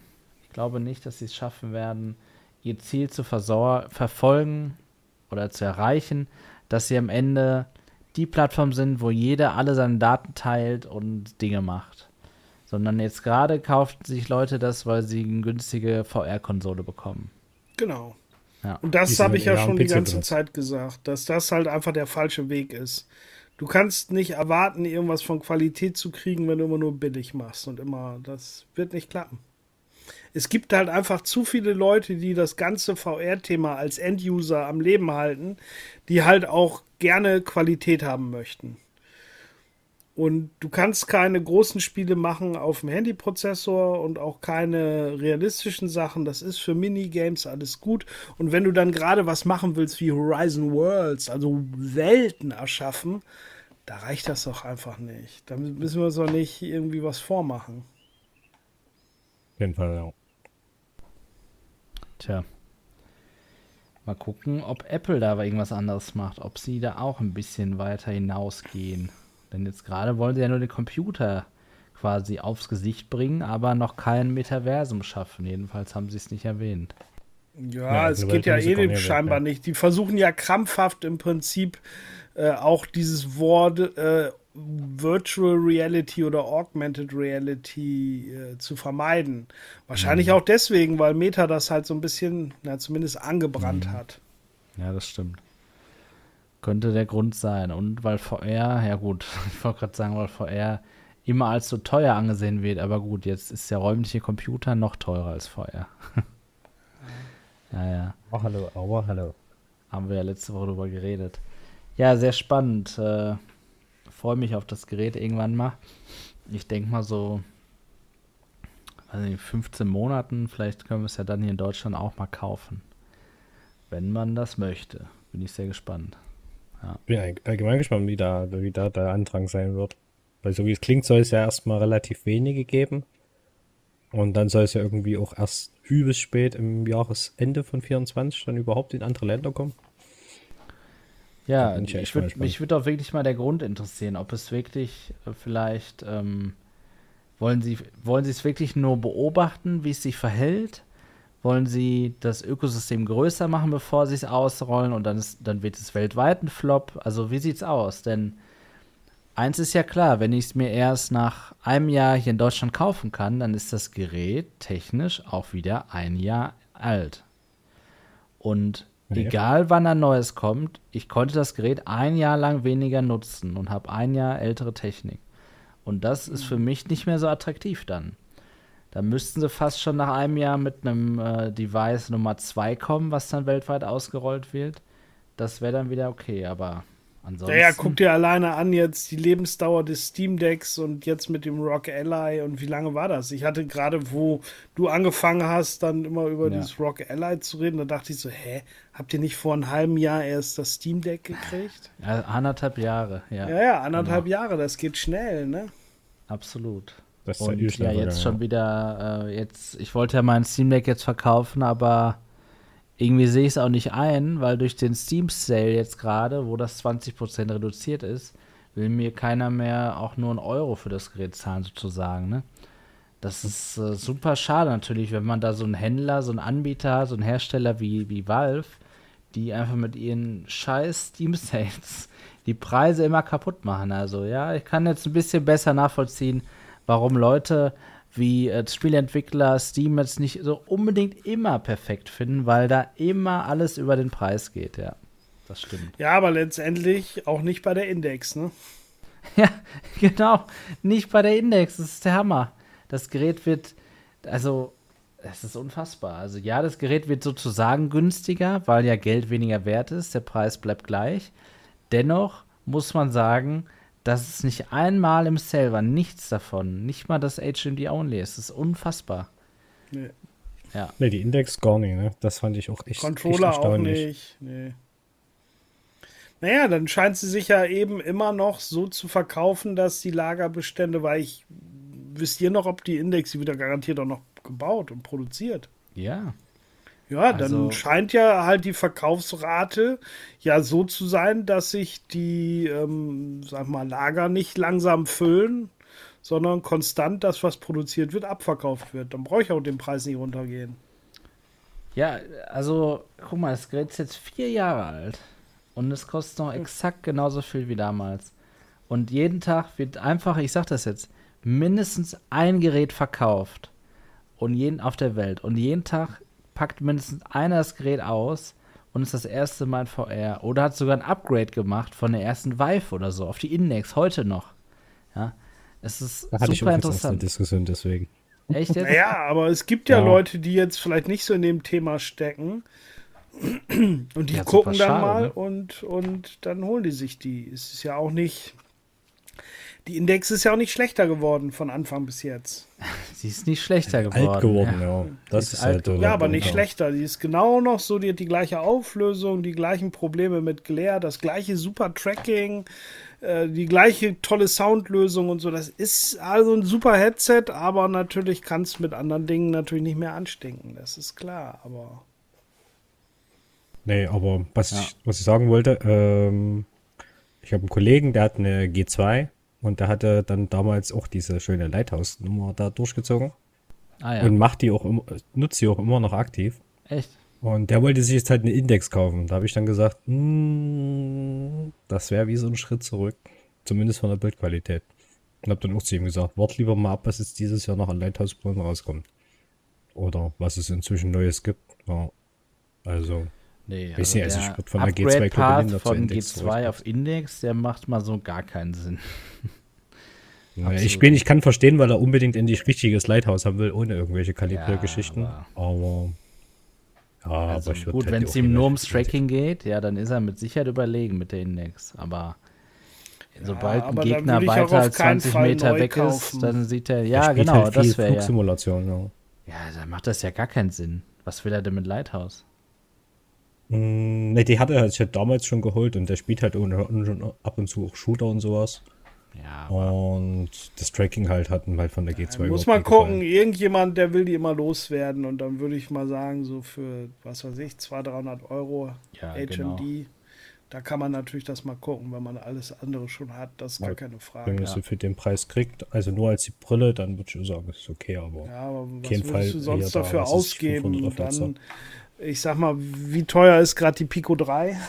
Ihr Ziel zu verfolgen oder zu erreichen, dass sie am Ende die Plattform sind, wo jeder alle seine Daten teilt und Dinge macht. Sondern jetzt gerade kaufen sich Leute das, weil sie eine günstige VR-Konsole bekommen. Genau. Ja. Und das habe ich ja schon die ganze Zeit gesagt, dass das halt einfach der falsche Weg ist. Du kannst nicht erwarten, irgendwas von Qualität zu kriegen, wenn du immer nur billig machst das wird nicht klappen. Es gibt halt einfach zu viele Leute, die das ganze VR-Thema als End-User am Leben halten, die halt auch gerne Qualität haben möchten. Und du kannst keine großen Spiele machen auf dem Handyprozessor und auch keine realistischen Sachen. Das ist für Minigames alles gut. Und wenn du dann gerade was machen willst wie Horizon Worlds, also Welten erschaffen, da reicht das doch einfach nicht. Da müssen wir uns doch nicht irgendwie was vormachen. Auf jeden Fall, ja. Tja. Mal gucken, ob Apple da irgendwas anderes macht. Ob sie da auch ein bisschen weiter hinausgehen. Denn jetzt gerade wollen sie ja nur den Computer quasi aufs Gesicht bringen, aber noch kein Metaversum schaffen. Jedenfalls haben sie es nicht erwähnt. Ja, es geht ja scheinbar nicht. Die versuchen ja krampfhaft im Prinzip auch dieses Wort Virtual Reality oder Augmented Reality zu vermeiden. Wahrscheinlich auch deswegen, weil Meta das halt so ein bisschen, zumindest angebrannt hat. Ja, das stimmt. Könnte der Grund sein. Und weil VR, ja gut, ich wollte gerade sagen, weil VR immer als so teuer angesehen wird. Aber gut, jetzt ist der räumliche Computer noch teurer als VR. Ja. Hallo. Haben wir ja letzte Woche drüber geredet. Ja, sehr spannend. Freue mich auf das Gerät irgendwann mal. Ich denke mal so, also in 15 Monaten, vielleicht können wir es ja dann hier in Deutschland auch mal kaufen. Wenn man das möchte. Bin ich sehr gespannt. Ja. Bin allgemein gespannt, wie da der Andrang sein wird. Weil so wie es klingt, soll es ja erstmal relativ wenige geben. Und dann soll es ja irgendwie auch erst übelst spät im Jahresende von 24 dann überhaupt in andere Länder kommen. Ja, mich würde auch wirklich mal der Grund interessieren, ob es wirklich vielleicht, wollen sie es wirklich nur beobachten, wie es sich verhält? Wollen sie das Ökosystem größer machen, bevor sie es ausrollen und dann wird es weltweit ein Flop? Also wie sieht's aus? Denn eins ist ja klar, wenn ich es mir erst nach einem Jahr hier in Deutschland kaufen kann, dann ist das Gerät technisch auch wieder ein Jahr alt. Und egal wann ein neues kommt, ich konnte das Gerät ein Jahr lang weniger nutzen und habe ein Jahr ältere Technik. Und das ist für mich nicht mehr so attraktiv dann. Da müssten sie fast schon nach einem Jahr mit einem Device Nummer 2 kommen, was dann weltweit ausgerollt wird. Das wäre dann wieder okay, aber ansonsten... Ja, guck dir alleine an jetzt die Lebensdauer des Steam Decks und jetzt mit dem ROG Ally und wie lange war das? Ich hatte gerade, wo du angefangen hast, dann immer über dieses ROG Ally zu reden, da dachte ich so, habt ihr nicht vor einem halben Jahr erst das Steam Deck gekriegt? Ja, 1,5 Jahre, ja. Ja, 1,5 Jahre, das geht schnell, ne? Absolut. Das und ja, jetzt schon wieder, ich wollte ja mein Steam Deck jetzt verkaufen, aber irgendwie sehe ich es auch nicht ein, weil durch den Steam Sale jetzt gerade, wo das 20% reduziert ist, will mir keiner mehr auch nur 1 Euro für das Gerät zahlen sozusagen, ne? Das ist super schade natürlich, wenn man da so einen Händler, so einen Anbieter, so einen Hersteller wie Valve, die einfach mit ihren scheiß Steam Sales die Preise immer kaputt machen. Also ja, ich kann jetzt ein bisschen besser nachvollziehen, warum Leute wie Spieleentwickler Steam jetzt nicht so unbedingt immer perfekt finden, weil da immer alles über den Preis geht, ja. Das stimmt. Ja, aber letztendlich auch nicht bei der Index, ne? Ja, genau. Nicht bei der Index, das ist der Hammer. Das Gerät wird, also Das ist unfassbar. Also ja, das Gerät wird sozusagen günstiger, weil ja Geld weniger wert ist. Der Preis bleibt gleich. Dennoch muss man sagen, dass es nicht einmal im Sale war. Nichts davon. Nicht mal das HMD Only. Es ist unfassbar. Nee. Ja. Ne, die Index gar nicht, ne? Das fand ich auch echt Controller echt auch nicht. Nee. Naja, dann scheint sie sich ja eben immer noch so zu verkaufen, dass die Lagerbestände, wisst ihr noch, ob die Index, die wieder garantiert auch noch gebaut und produziert? Ja. Ja, Also- dann scheint ja halt die Verkaufsrate ja so zu sein, dass sich die, sag mal, Lager nicht langsam füllen, sondern konstant das, was produziert wird, abverkauft wird. Dann brauche ich auch den Preis nicht runtergehen. Ja, also, guck mal, das Gerät ist jetzt 4 Jahre alt. Und es kostet noch exakt genauso viel wie damals. Und jeden Tag wird einfach, ich sag das jetzt, mindestens ein Gerät verkauft. Und auf der Welt. Und jeden Tag packt mindestens einer das Gerät aus und ist das erste Mal in VR. Oder hat sogar ein Upgrade gemacht von der ersten Vive oder so auf die Index, heute noch. Ja, es ist Da hatte ich auch super jetzt erst eine interessant. Diskussion deswegen. Echt jetzt? Naja, aber es gibt ja Ja. Leute, die jetzt vielleicht nicht so in dem Thema stecken. Und die Ja, gucken super dann schade, mal ne? und dann holen die sich die. Es ist ja auch nicht. Die Index ist ja auch nicht schlechter geworden von Anfang bis jetzt. Sie ist nicht schlechter geworden. Alt geworden, ja. Das ist ist alt halt geworden. Ja, aber nicht ja. schlechter. Die ist genau noch so, die hat die gleiche Auflösung, die gleichen Probleme mit Glare, das gleiche super Tracking, die gleiche tolle Soundlösung und so. Das ist also ein super Headset, aber natürlich kann es mit anderen Dingen natürlich nicht mehr anstinken. Das ist klar, aber. Nee, aber was, Ja. was ich sagen wollte, ich habe einen Kollegen, der hat eine G2 und der hatte dann damals auch diese schöne Lighthouse-Nummer da durchgezogen Ah ja, und macht die auch nutzt die auch immer noch aktiv. echt? Und der wollte sich jetzt halt eine Index kaufen. Da habe ich dann gesagt, das wäre wie so ein Schritt zurück. Zumindest von der Bildqualität. Und habe dann auch zu ihm gesagt, wart lieber mal ab, was jetzt dieses Jahr noch an Lighthouse-Brillen rauskommt. Oder was es inzwischen Neues gibt. Ja. Also, Nee, Weiß nicht, also ich würd von der G2 Upgrade-Path Global zur von Index G2 zurückgehen. auf Index, der macht mal so gar keinen Sinn. naja, Absolut. ich kann verstehen, weil er unbedingt ein richtiges Lighthouse haben will, ohne irgendwelche Kalibriergeschichten. Ja, aber Also ich würd gut, halt wenn die es auch ihm nur nicht ums Tracking geht, ja, dann ist er mit Sicherheit überlegen mit der Index. Aber sobald ein aber dann Gegner würde ich auch weiter auf als keinen 20 Fall Meter neu weg kaufen. ist, dann sieht er, Er ja, spielt genau, halt viel das wäre ja. Flugsimulation, ja. Ja, dann macht das ja gar keinen Sinn. Was will er denn mit Lighthouse? Ne, die hat er halt damals schon geholt und der spielt halt schon ab und zu auch Shooter und sowas. Ja, Und das Tracking halt hat ihm halt von der G2 Muss überhaupt man nicht gucken, gefallen. irgendjemand, der will die immer loswerden und dann würde ich mal sagen, so für, was weiß ich, 200-300 Euro Ja, HMD, genau. da kann man natürlich das mal gucken, wenn man alles andere schon hat, das ist gar Ja, keine Wenn Frage. man sie für den Preis kriegt, also nur als die Brille, dann würde ich sagen, das ist okay, aber Ja, aber was keinen Fall würdest du sonst eher da, dafür was ist 500 ausgeben? auf Fenster. Dann, ich sag mal, wie teuer ist gerade die Pico 3?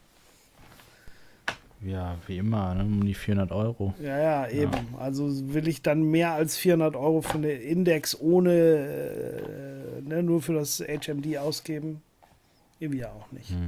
ja, wie immer, ne? Um die 400 Euro. Ja, eben. Also will ich dann mehr als 400 Euro für eine Index ohne, nur für das HMD ausgeben? Irgendwie ja auch nicht.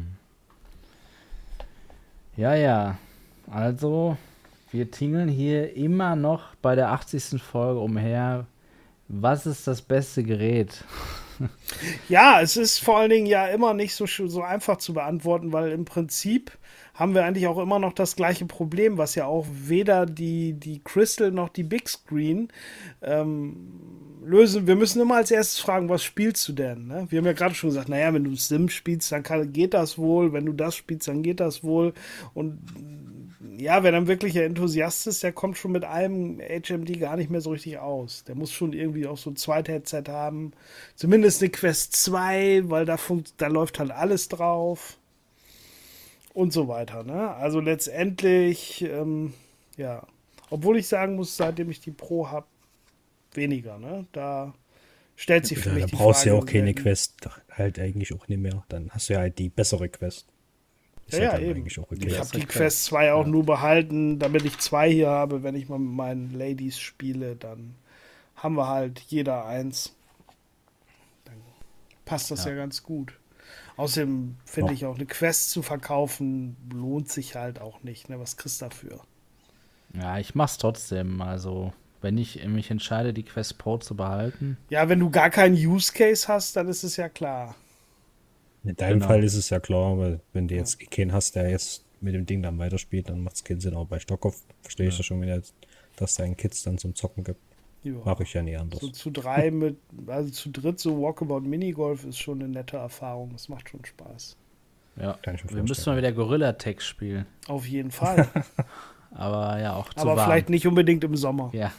Ja. Also, wir tingeln hier immer noch bei der 80. Folge umher. Was ist das beste Gerät? Ja, es ist vor allen Dingen ja immer nicht so einfach zu beantworten, weil im Prinzip haben wir eigentlich auch immer noch das gleiche Problem, was ja auch weder die Crystal noch die Big Screen lösen. Wir müssen immer als erstes fragen, was spielst du denn? Ne? Wir haben ja gerade schon gesagt, naja, wenn du Sim spielst, dann geht das wohl. Wenn du das spielst, dann geht das wohl. Und ja, wer dann wirklich ein Enthusiast ist, der kommt schon mit einem HMD gar nicht mehr so richtig aus. Der muss schon irgendwie auch so ein Zweit-Headset haben. Zumindest eine Quest 2, weil da läuft halt alles drauf. Und so weiter. Ne? Also letztendlich, ja. Obwohl ich sagen muss, seitdem ich die Pro habe, weniger. Ne? Da stellt sich für mich Da die brauchst du Frage. ja auch keine selten. Quest, halt eigentlich auch nicht mehr. Dann hast du ja halt die bessere Quest. Ist Ja, dann eben. eigentlich auch Ich okay. habe die Quest 2 auch nur behalten, damit ich 2 hier habe. Wenn ich mal mit meinen Ladies spiele, dann haben wir halt jeder eins. Dann passt das ja ganz gut. Außerdem finde ich auch, eine Quest zu verkaufen, lohnt sich halt auch nicht. Ne? Was kriegst du dafür? Ja, ich mach's trotzdem. Also, wenn ich mich entscheide, die Quest Pro zu behalten. Ja, wenn du gar keinen Use Case hast, dann ist es ja klar. In deinem Genau. Fall ist es ja klar, weil wenn du jetzt keinen hast, der jetzt mit dem Ding dann weiterspielt, dann macht es keinen Sinn. Aber bei Stockkopf verstehe ich ja schon wieder, dass es einen Kids dann zum Zocken gibt. Ja. Mache ich ja nie anders. So zu dritt so Walkabout Minigolf ist schon eine nette Erfahrung. Das macht schon Spaß. Ja, Kann ich mir wir müssen vorstellen. mal wieder Gorilla Tag spielen. Auf jeden Fall. Aber ja, auch zu Aber warm. vielleicht nicht unbedingt im Sommer. Ja.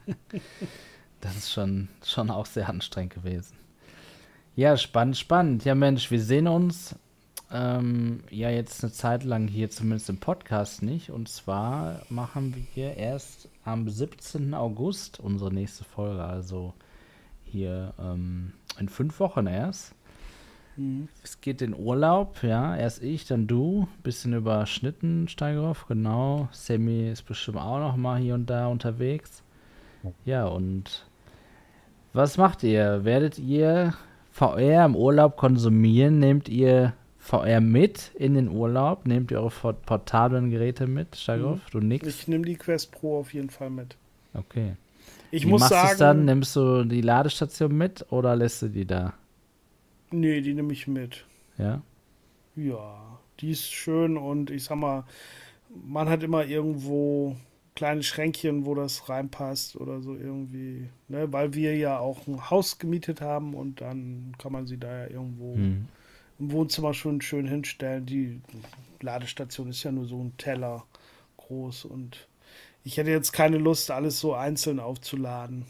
Das ist schon auch sehr anstrengend gewesen. Ja, spannend. Ja, Mensch, wir sehen uns ja jetzt eine Zeit lang hier, zumindest im Podcast nicht. Und zwar machen wir erst am 17. August unsere nächste Folge. Also hier in 5 Wochen erst. Es geht in Urlaub, ja. Erst ich, dann du. Bisschen überschnitten, Steigerhoff, genau. Sammy ist bestimmt auch noch mal hier und da unterwegs. Ja, und was macht ihr? Werdet ihr VR im Urlaub konsumieren? Nehmt ihr VR mit in den Urlaub? Nehmt ihr eure portablen Geräte mit, Steigerhoff? Du nix? Ich nehme die Quest Pro auf jeden Fall mit. Okay. Ich Wie muss machst du es dann? sagen, Nimmst du die Ladestation mit oder lässt du die da? nee, die nehme ich mit. Ja? Ja, die ist schön und ich sag mal, man hat immer irgendwo kleine Schränkchen, wo das reinpasst oder so irgendwie, ne? Weil wir ja auch ein Haus gemietet haben und dann kann man sie da ja irgendwo im Wohnzimmer schon schön hinstellen. Die Ladestation ist ja nur so ein Teller groß und ich hätte jetzt keine Lust, alles so einzeln aufzuladen.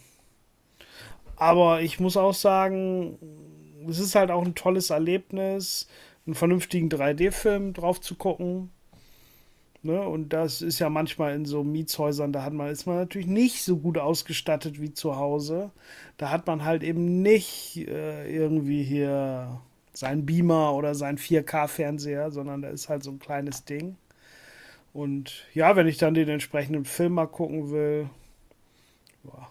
Aber ich muss auch sagen, es ist halt auch ein tolles Erlebnis, einen vernünftigen 3D-Film drauf zu gucken. Ne? Und das ist ja manchmal in so Mietshäusern, ist man natürlich nicht so gut ausgestattet wie zu Hause. Da hat man halt eben nicht irgendwie hier seinen Beamer oder seinen 4K-Fernseher, sondern da ist halt so ein kleines Ding. Und ja, wenn ich dann den entsprechenden Film mal gucken will, ja.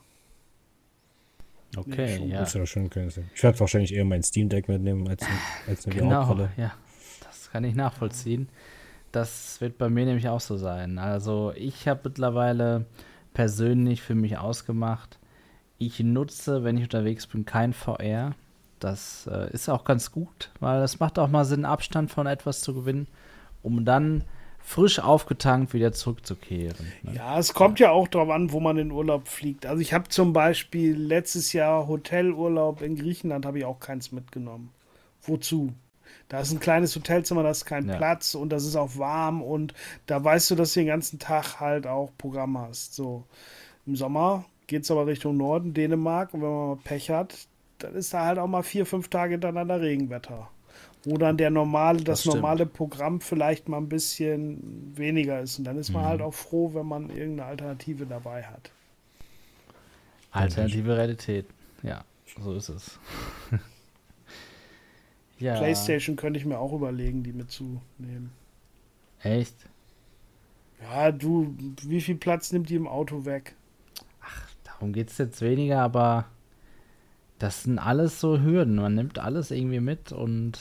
Okay, schon ja. Das ist ja schon können. Ich werde wahrscheinlich eher mein Steam Deck mitnehmen als eine Genau, VR-Brille. ja. Das kann ich nachvollziehen. Das wird bei mir nämlich auch so sein. Also ich habe mittlerweile persönlich für mich ausgemacht, ich nutze, wenn ich unterwegs bin, kein VR. Das ist auch ganz gut, weil es macht auch mal Sinn, Abstand von etwas zu gewinnen, um dann frisch aufgetankt wieder zurückzukehren. Ne? Ja, es kommt ja auch darauf an, wo man in Urlaub fliegt. Also ich habe zum Beispiel letztes Jahr Hotelurlaub in Griechenland, habe ich auch keins mitgenommen. Wozu? Da ist ein kleines Hotelzimmer, da ist kein Platz und das ist auch warm und da weißt du, dass du den ganzen Tag halt auch Programm hast. So, im Sommer geht es aber Richtung Norden, Dänemark, und wenn man mal Pech hat, dann ist da halt auch mal 4-5 Tage hintereinander Regenwetter. Wo dann das normale Programm vielleicht mal ein bisschen weniger ist. Und dann ist man halt auch froh, wenn man irgendeine Alternative dabei hat. Alternative Realität. Ja, so ist es. Ja. PlayStation könnte ich mir auch überlegen, die mitzunehmen. Echt? Ja, wie viel Platz nimmt die im Auto weg? Darum geht es jetzt weniger, aber das sind alles so Hürden. Man nimmt alles irgendwie mit und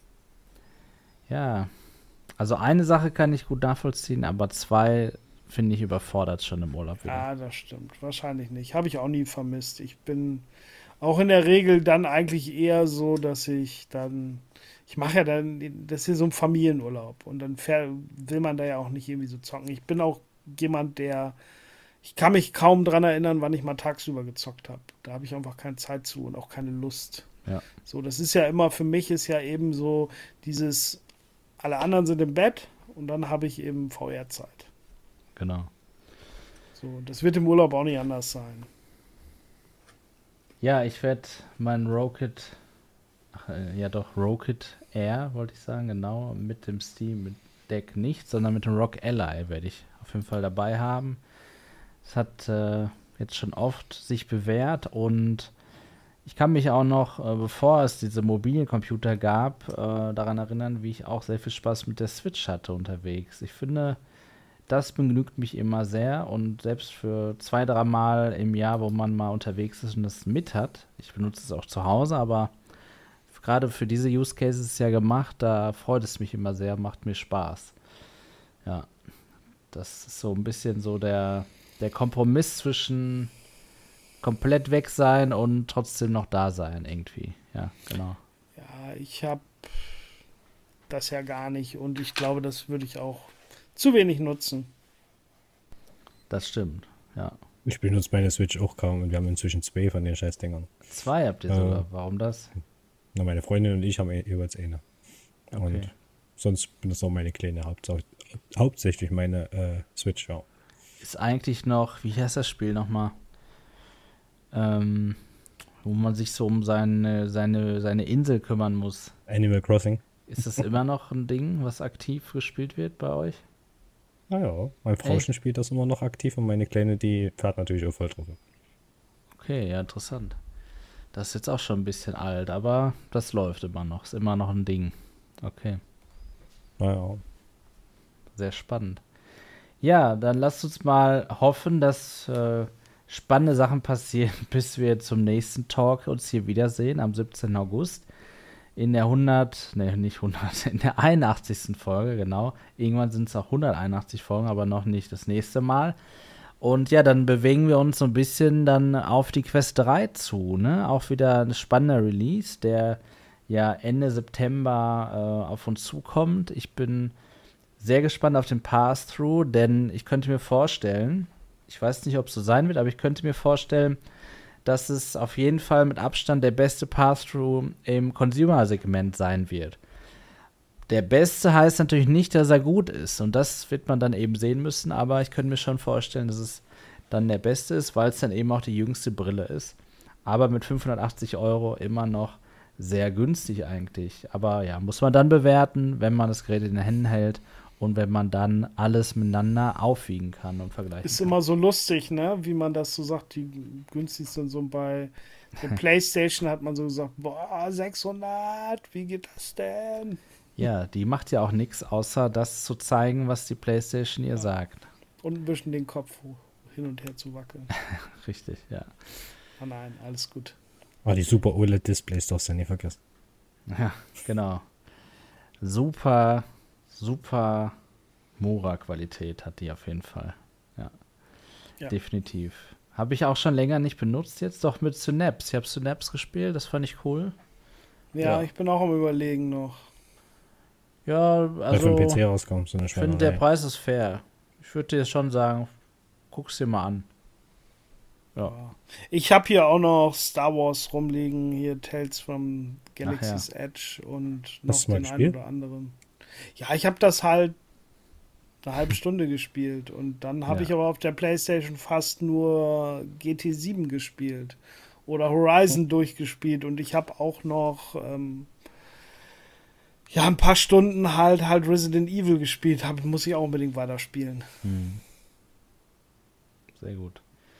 ja. Also eine Sache kann ich gut nachvollziehen, aber 2 finde ich überfordert schon im Urlaub wieder. Ja, das stimmt. Wahrscheinlich nicht. Habe ich auch nie vermisst. Ich bin auch in der Regel dann eigentlich eher so, dass ich mache ja dann, das ist hier so ein Familienurlaub und dann will man da ja auch nicht irgendwie so zocken. Ich bin auch jemand, ich kann mich kaum dran erinnern, wann ich mal tagsüber gezockt habe. Da habe ich einfach keine Zeit zu und auch keine Lust. Ja. So, das ist ja immer, für mich ist ja eben so dieses, alle anderen sind im Bett und dann habe ich eben VR-Zeit. Genau. So, das wird im Urlaub auch nicht anders sein. Ja, ich werde meinen Rocket Air, wollte ich sagen, genau, mit dem Steam Deck nicht, sondern mit dem Rock Ally werde ich auf jeden Fall dabei haben. Es hat jetzt schon oft sich bewährt und ich kann mich auch noch, bevor es diese mobilen Computer gab, daran erinnern, wie ich auch sehr viel Spaß mit der Switch hatte unterwegs. Ich finde, das begnügt mich immer sehr und selbst für 2-3 Mal im Jahr, wo man mal unterwegs ist und das mit hat, ich benutze es auch zu Hause, aber gerade für diese Use Cases ist es ja gemacht, da freut es mich immer sehr, macht mir Spaß. Ja, das ist so ein bisschen so der Kompromiss zwischen komplett weg sein und trotzdem noch da sein irgendwie. Ja, genau. Ja, ich habe das ja gar nicht und ich glaube, das würde ich auch zu wenig nutzen. Das stimmt, ja. Ich benutze meine Switch auch kaum und wir haben inzwischen 2 von den Scheißdingern. 2 habt ihr sogar. Warum das? Na, meine Freundin und ich haben jeweils eine. Okay. Und sonst benutzt auch meine Kleine hauptsächlich meine Switch, ja. Ist eigentlich noch, wie heißt das Spiel nochmal? Wo man sich so um seine Insel kümmern muss. Animal Crossing. Ist das immer noch ein Ding, was aktiv gespielt wird bei euch? Naja, mein Frauchen spielt das immer noch aktiv und meine Kleine, die fährt natürlich auch voll drauf. Okay, ja, interessant. Das ist jetzt auch schon ein bisschen alt, aber das läuft immer noch. Ist immer noch ein Ding. Okay, Naja. sehr spannend. Ja, dann lasst uns mal hoffen, dass spannende Sachen passieren, bis wir zum nächsten Talk uns hier wiedersehen am 17. August. In der in der 81. Folge, genau. Irgendwann sind es auch 181 Folgen, aber noch nicht das nächste Mal. Und ja, dann bewegen wir uns so ein bisschen dann auf die Quest 3 zu, ne? Auch wieder ein spannender Release, der ja Ende September auf uns zukommt. Ich bin sehr gespannt auf den Pass-Through, denn ich könnte mir vorstellen, ich weiß nicht, ob es so sein wird, aber ich könnte mir vorstellen, dass es auf jeden Fall mit Abstand der beste Pass-Through im Consumer-Segment sein wird. Der beste heißt natürlich nicht, dass er gut ist. Und das wird man dann eben sehen müssen. Aber ich könnte mir schon vorstellen, dass es dann der beste ist, weil es dann eben auch die jüngste Brille ist. Aber mit 580 € immer noch sehr günstig eigentlich. Aber ja, muss man dann bewerten, wenn man das Gerät in den Händen hält und wenn man dann alles miteinander aufwiegen kann und vergleichen Ist kann. immer so lustig, ne? Wie man das so sagt, die günstigsten so bei der PlayStation hat man so gesagt, boah, 600, wie geht das denn? Ja, die macht ja auch nichts, außer das zu zeigen, was die PlayStation ihr sagt. Und ein bisschen den Kopf hin und her zu wackeln. Richtig, ja. Ah nein, alles gut. Die Super OLED-Displays darfst du nie vergessen. Ja, genau. Super Mora-Qualität hat die auf jeden Fall. Ja. Definitiv. Habe ich auch schon länger nicht benutzt jetzt, doch mit Synapse. Ich habe Synapse gespielt, das fand ich cool. Ja, Ja. ich bin auch am Überlegen noch. Ja, Weil für also den PC rauskommt, so eine ich finde, der Schweinerei. Preis ist fair. Ich würde dir schon sagen, guck's dir mal an. Ja. Ich habe hier auch noch Star Wars rumliegen, hier Tales from Galaxy's Edge und noch Hast du mal den einen gespielt? oder anderen. Ja, ich habe das halt eine halbe Stunde gespielt und dann habe Ja. ich aber auf der PlayStation fast nur GT7 gespielt oder Horizon durchgespielt und ich habe auch noch ein paar Stunden halt Resident Evil gespielt, muss ich auch unbedingt weiterspielen. Sehr gut.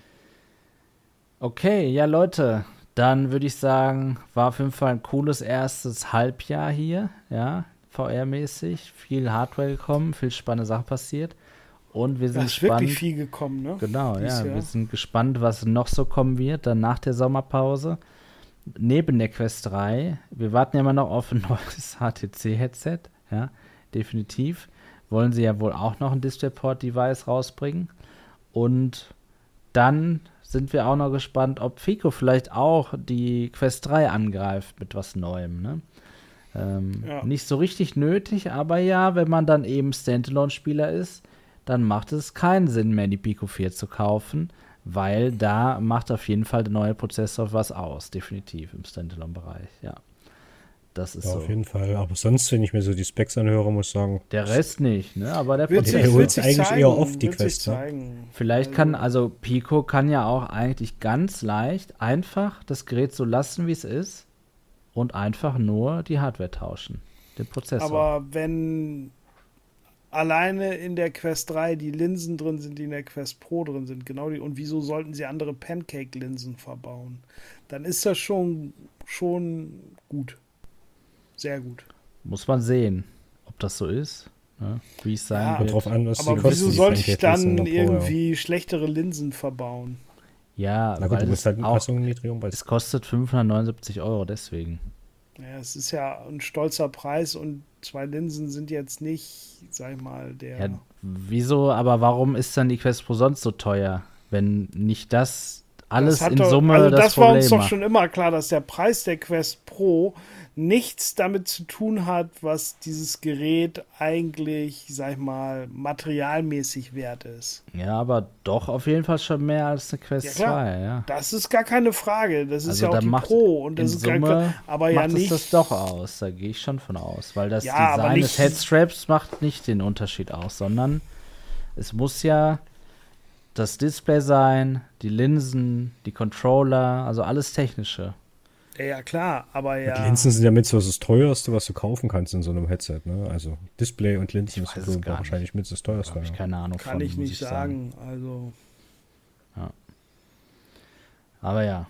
Okay, ja Leute, dann würde ich sagen, war auf jeden Fall ein cooles erstes Halbjahr hier, ja, VR-mäßig, viel Hardware gekommen, viel spannende Sachen passiert und wir Da sind ist wirklich gespannt. viel gekommen, ne? Genau, Dieses ja, Jahr. wir sind gespannt, was noch so kommen wird, dann nach der Sommerpause. Neben der Quest 3, wir warten ja immer noch auf ein neues HTC-Headset, ja, definitiv. Wollen sie ja wohl auch noch ein DisplayPort-Device rausbringen. Und dann sind wir auch noch gespannt, ob Fico vielleicht auch die Quest 3 angreift mit was Neuem, ne? Ja. Nicht so richtig nötig, aber ja, wenn man dann eben Standalone-Spieler ist, dann macht es keinen Sinn mehr, die Pico 4 zu kaufen, weil da macht auf jeden Fall der neue Prozessor was aus, definitiv im Standalone-Bereich, ja. Das ist Ja, so. auf jeden Fall. Aber sonst, wenn ich mir so die Specs anhöre, muss ich sagen, Der Rest nicht, ne? Aber der Wird Prozessor. Der holt sich eigentlich zeigen, eher oft die wird sich Quest, ne? zeigen. Vielleicht kann, also Pico kann ja auch eigentlich ganz leicht einfach das Gerät so lassen, wie es ist und einfach nur die Hardware tauschen, den Prozessor. Aber wenn alleine in der Quest 3 die Linsen drin sind, die in der Quest Pro drin sind, genau die, und wieso sollten sie andere Pancake-Linsen verbauen? Dann ist das schon gut. Sehr gut. Muss man sehen, ob das so ist, ne? Wie es sein Ja, Kommt wird. drauf an, was die Aber kosten. wieso die sollte ich Pancake-Linsen dann in der Pro, ja. irgendwie schlechtere Linsen verbauen? Ja, Na gut, weil du musst halt eine auch, Passung niedrig umbauen. es kostet 579 € deswegen. Ja, es ist ja ein stolzer Preis und 2 Linsen sind jetzt nicht, sag ich mal, der. Ja, wieso, aber warum ist dann die Quest Pro sonst so teuer, wenn nicht das alles in doch, Summe also das war uns Problem doch macht. schon immer klar, dass der Preis der Quest Pro nichts damit zu tun hat, was dieses Gerät eigentlich, sag ich mal, materialmäßig wert ist. Ja, aber doch auf jeden Fall schon mehr als eine Quest Ja, klar. 2, ja. Das ist gar keine Frage. Das ist Also ja auch da die macht Pro. Und in das ist gar Summe aber ja macht nicht. es das doch aus, da gehe ich schon von aus. Weil das Ja, aber Design nicht- des Headstraps macht nicht den Unterschied aus, sondern es muss ja das Display sein, die Linsen, die Controller, also alles Technische. Ja, klar, aber Die ja. Linsen sind ja mit so das teuerste, was du kaufen kannst in so einem Headset, ne? Also Display und Linsen Ich ist weiß es so gar wahrscheinlich mit das Da teuerste. habe ich Ja. keine Ahnung Kann von, ich muss nicht sagen. Also, Aber ja.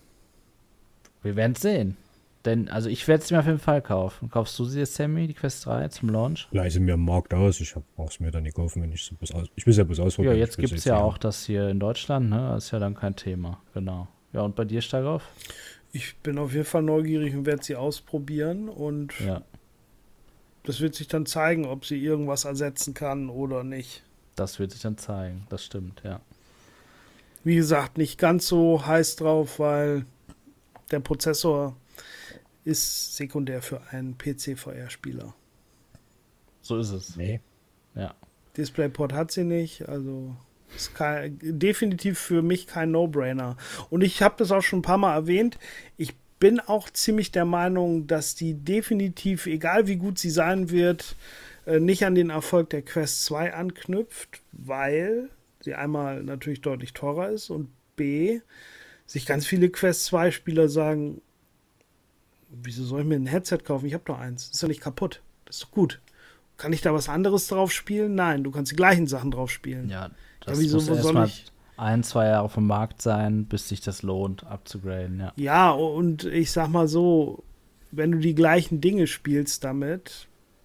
Wir werden es sehen. Denn, also ich werde es mir auf jeden Fall kaufen. Kaufst du sie jetzt, Sammy, die Quest 3 zum Launch? Leise mir am Markt aus. Ich brauche es mir dann nicht kaufen, wenn ich so ich will es ja bloß Ja, ausprobieren. jetzt Ich will's gibt es jetzt ja nicht auch das hier in Deutschland, ne? Das ist ja dann kein Thema. Genau. Ja, und bei dir, Steigauf? ich bin auf jeden Fall neugierig und werde sie ausprobieren. Und Ja, das wird sich dann zeigen, ob sie irgendwas ersetzen kann oder nicht. das wird sich dann zeigen. Das stimmt, ja. Wie gesagt, nicht ganz so heiß drauf, weil der Prozessor ist sekundär für einen PC-VR-Spieler. So ist es. Nee. Ja. DisplayPort hat sie nicht, also ist definitiv für mich kein No-Brainer. Und ich habe das auch schon ein paar Mal erwähnt, ich bin auch ziemlich der Meinung, dass die definitiv, egal wie gut sie sein wird, nicht an den Erfolg der Quest 2 anknüpft, weil sie einmal natürlich deutlich teurer ist und B, sich ganz viele Quest 2 Spieler sagen, wieso soll ich mir ein Headset kaufen? Ich habe doch eins, ist doch nicht kaputt, das ist doch gut. Kann ich da was anderes drauf spielen? Nein, du kannst die gleichen Sachen drauf spielen. Ja, das wieso muss soll erstmal ich- 1-2 Jahre vom Markt sein, bis sich das lohnt, abzugraden, ja. Ja, und ich sag mal so, wenn du die gleichen Dinge spielst damit,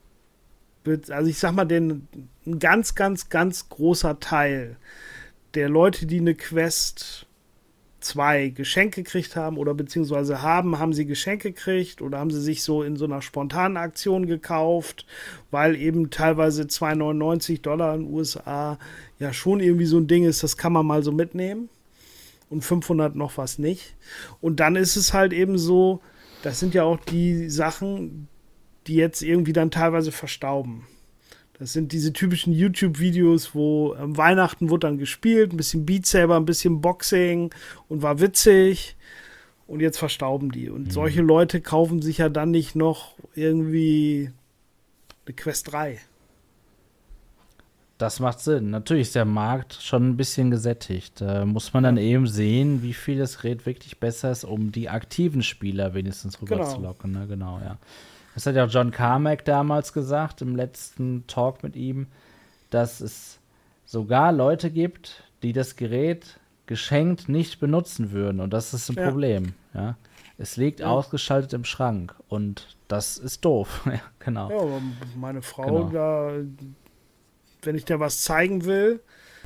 also ich sag mal, ein ganz, ganz, ganz großer Teil der Leute, die eine Quest 2 Geschenke gekriegt haben oder beziehungsweise haben sie Geschenke gekriegt oder haben sie sich so in so einer spontanen Aktion gekauft, weil eben teilweise $2,99 in den USA ja schon irgendwie so ein Ding ist, das kann man mal so mitnehmen und 500 noch was nicht. Und dann ist es halt eben so, das sind ja auch die Sachen, die jetzt irgendwie dann teilweise verstauben. Das sind diese typischen YouTube-Videos, wo Weihnachten wurde dann gespielt, ein bisschen Beat Saber, ein bisschen Boxing und war witzig. Und jetzt verstauben die. Und solche Leute kaufen sich ja dann nicht noch irgendwie eine Quest 3. Das macht Sinn. Natürlich ist der Markt schon ein bisschen gesättigt. Da muss man dann eben sehen, wie viel das Gerät wirklich besser ist, um die aktiven Spieler wenigstens rüberzulocken. Ne? Genau, ja. Das hat ja auch John Carmack damals gesagt, im letzten Talk mit ihm, dass es sogar Leute gibt, die das Gerät geschenkt nicht benutzen würden. Und das ist ein Ja. Problem. Ja? Es liegt ausgeschaltet im Schrank. Und das ist doof. Ja, genau. Ja, aber meine Frau, Genau. da, wenn ich der was zeigen will,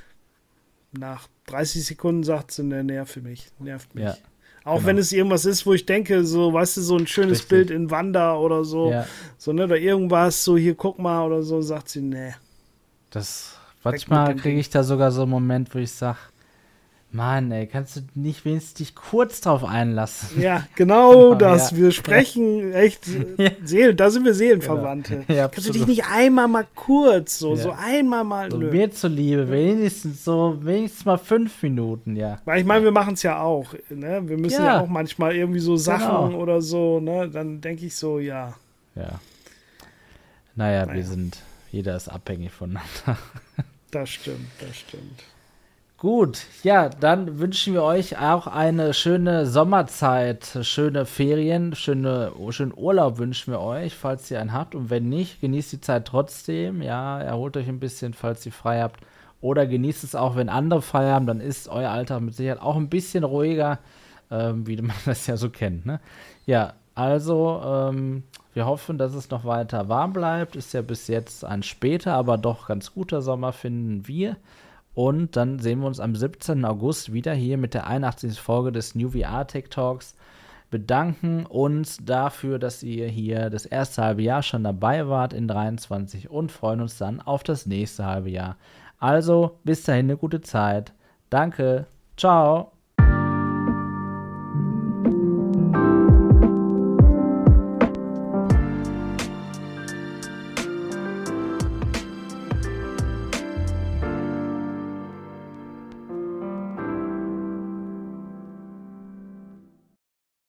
nach 30 Sekunden sagt sie, ne, nervt mich. Ja. Auch genau. wenn es irgendwas ist, wo ich denke, so, weißt du, so ein schönes Richtig. Bild in Wanda oder so, Ja. so, ne, oder irgendwas, so, hier, guck mal, oder so, sagt sie, ne. Das mit manchmal dem kriege Ding. ich da sogar so einen Moment, wo ich sage, Mann, ey, kannst du nicht wenigstens dich kurz drauf einlassen? Ja, genau Genau, das. ja. Wir sprechen echt Ja. da sind wir Seelenverwandte. Ja, Kannst du dich absolut. nicht einmal mal kurz, Ja. so einmal mal, So nö. mir zuliebe, wenigstens mal 5 Minuten, ja. Weil ich meine, wir machen es ja auch, ne? Wir müssen Ja. ja auch manchmal irgendwie so Sachen Genau. oder so, ne? Dann denke ich so, ja. Ja. Naja, Naja. jeder ist abhängig voneinander. Das stimmt, das stimmt. Gut, ja, dann wünschen wir euch auch eine schöne Sommerzeit, schöne Ferien, schönen Urlaub wünschen wir euch, falls ihr einen habt. Und wenn nicht, genießt die Zeit trotzdem. Ja, erholt euch ein bisschen, falls ihr frei habt. Oder genießt es auch, wenn andere frei haben, dann ist euer Alltag mit Sicherheit auch ein bisschen ruhiger, wie man das ja so kennt. Ne? Ja, also wir hoffen, dass es noch weiter warm bleibt. Ist ja bis jetzt ein später, aber doch ganz guter Sommer, finden wir. Und dann sehen wir uns am 17. August wieder hier mit der 81. Folge des New VR Tech Talks. Bedanken uns dafür, dass ihr hier das erste halbe Jahr schon dabei wart in 23 und freuen uns dann auf das nächste halbe Jahr. Also bis dahin eine gute Zeit. Danke. Ciao.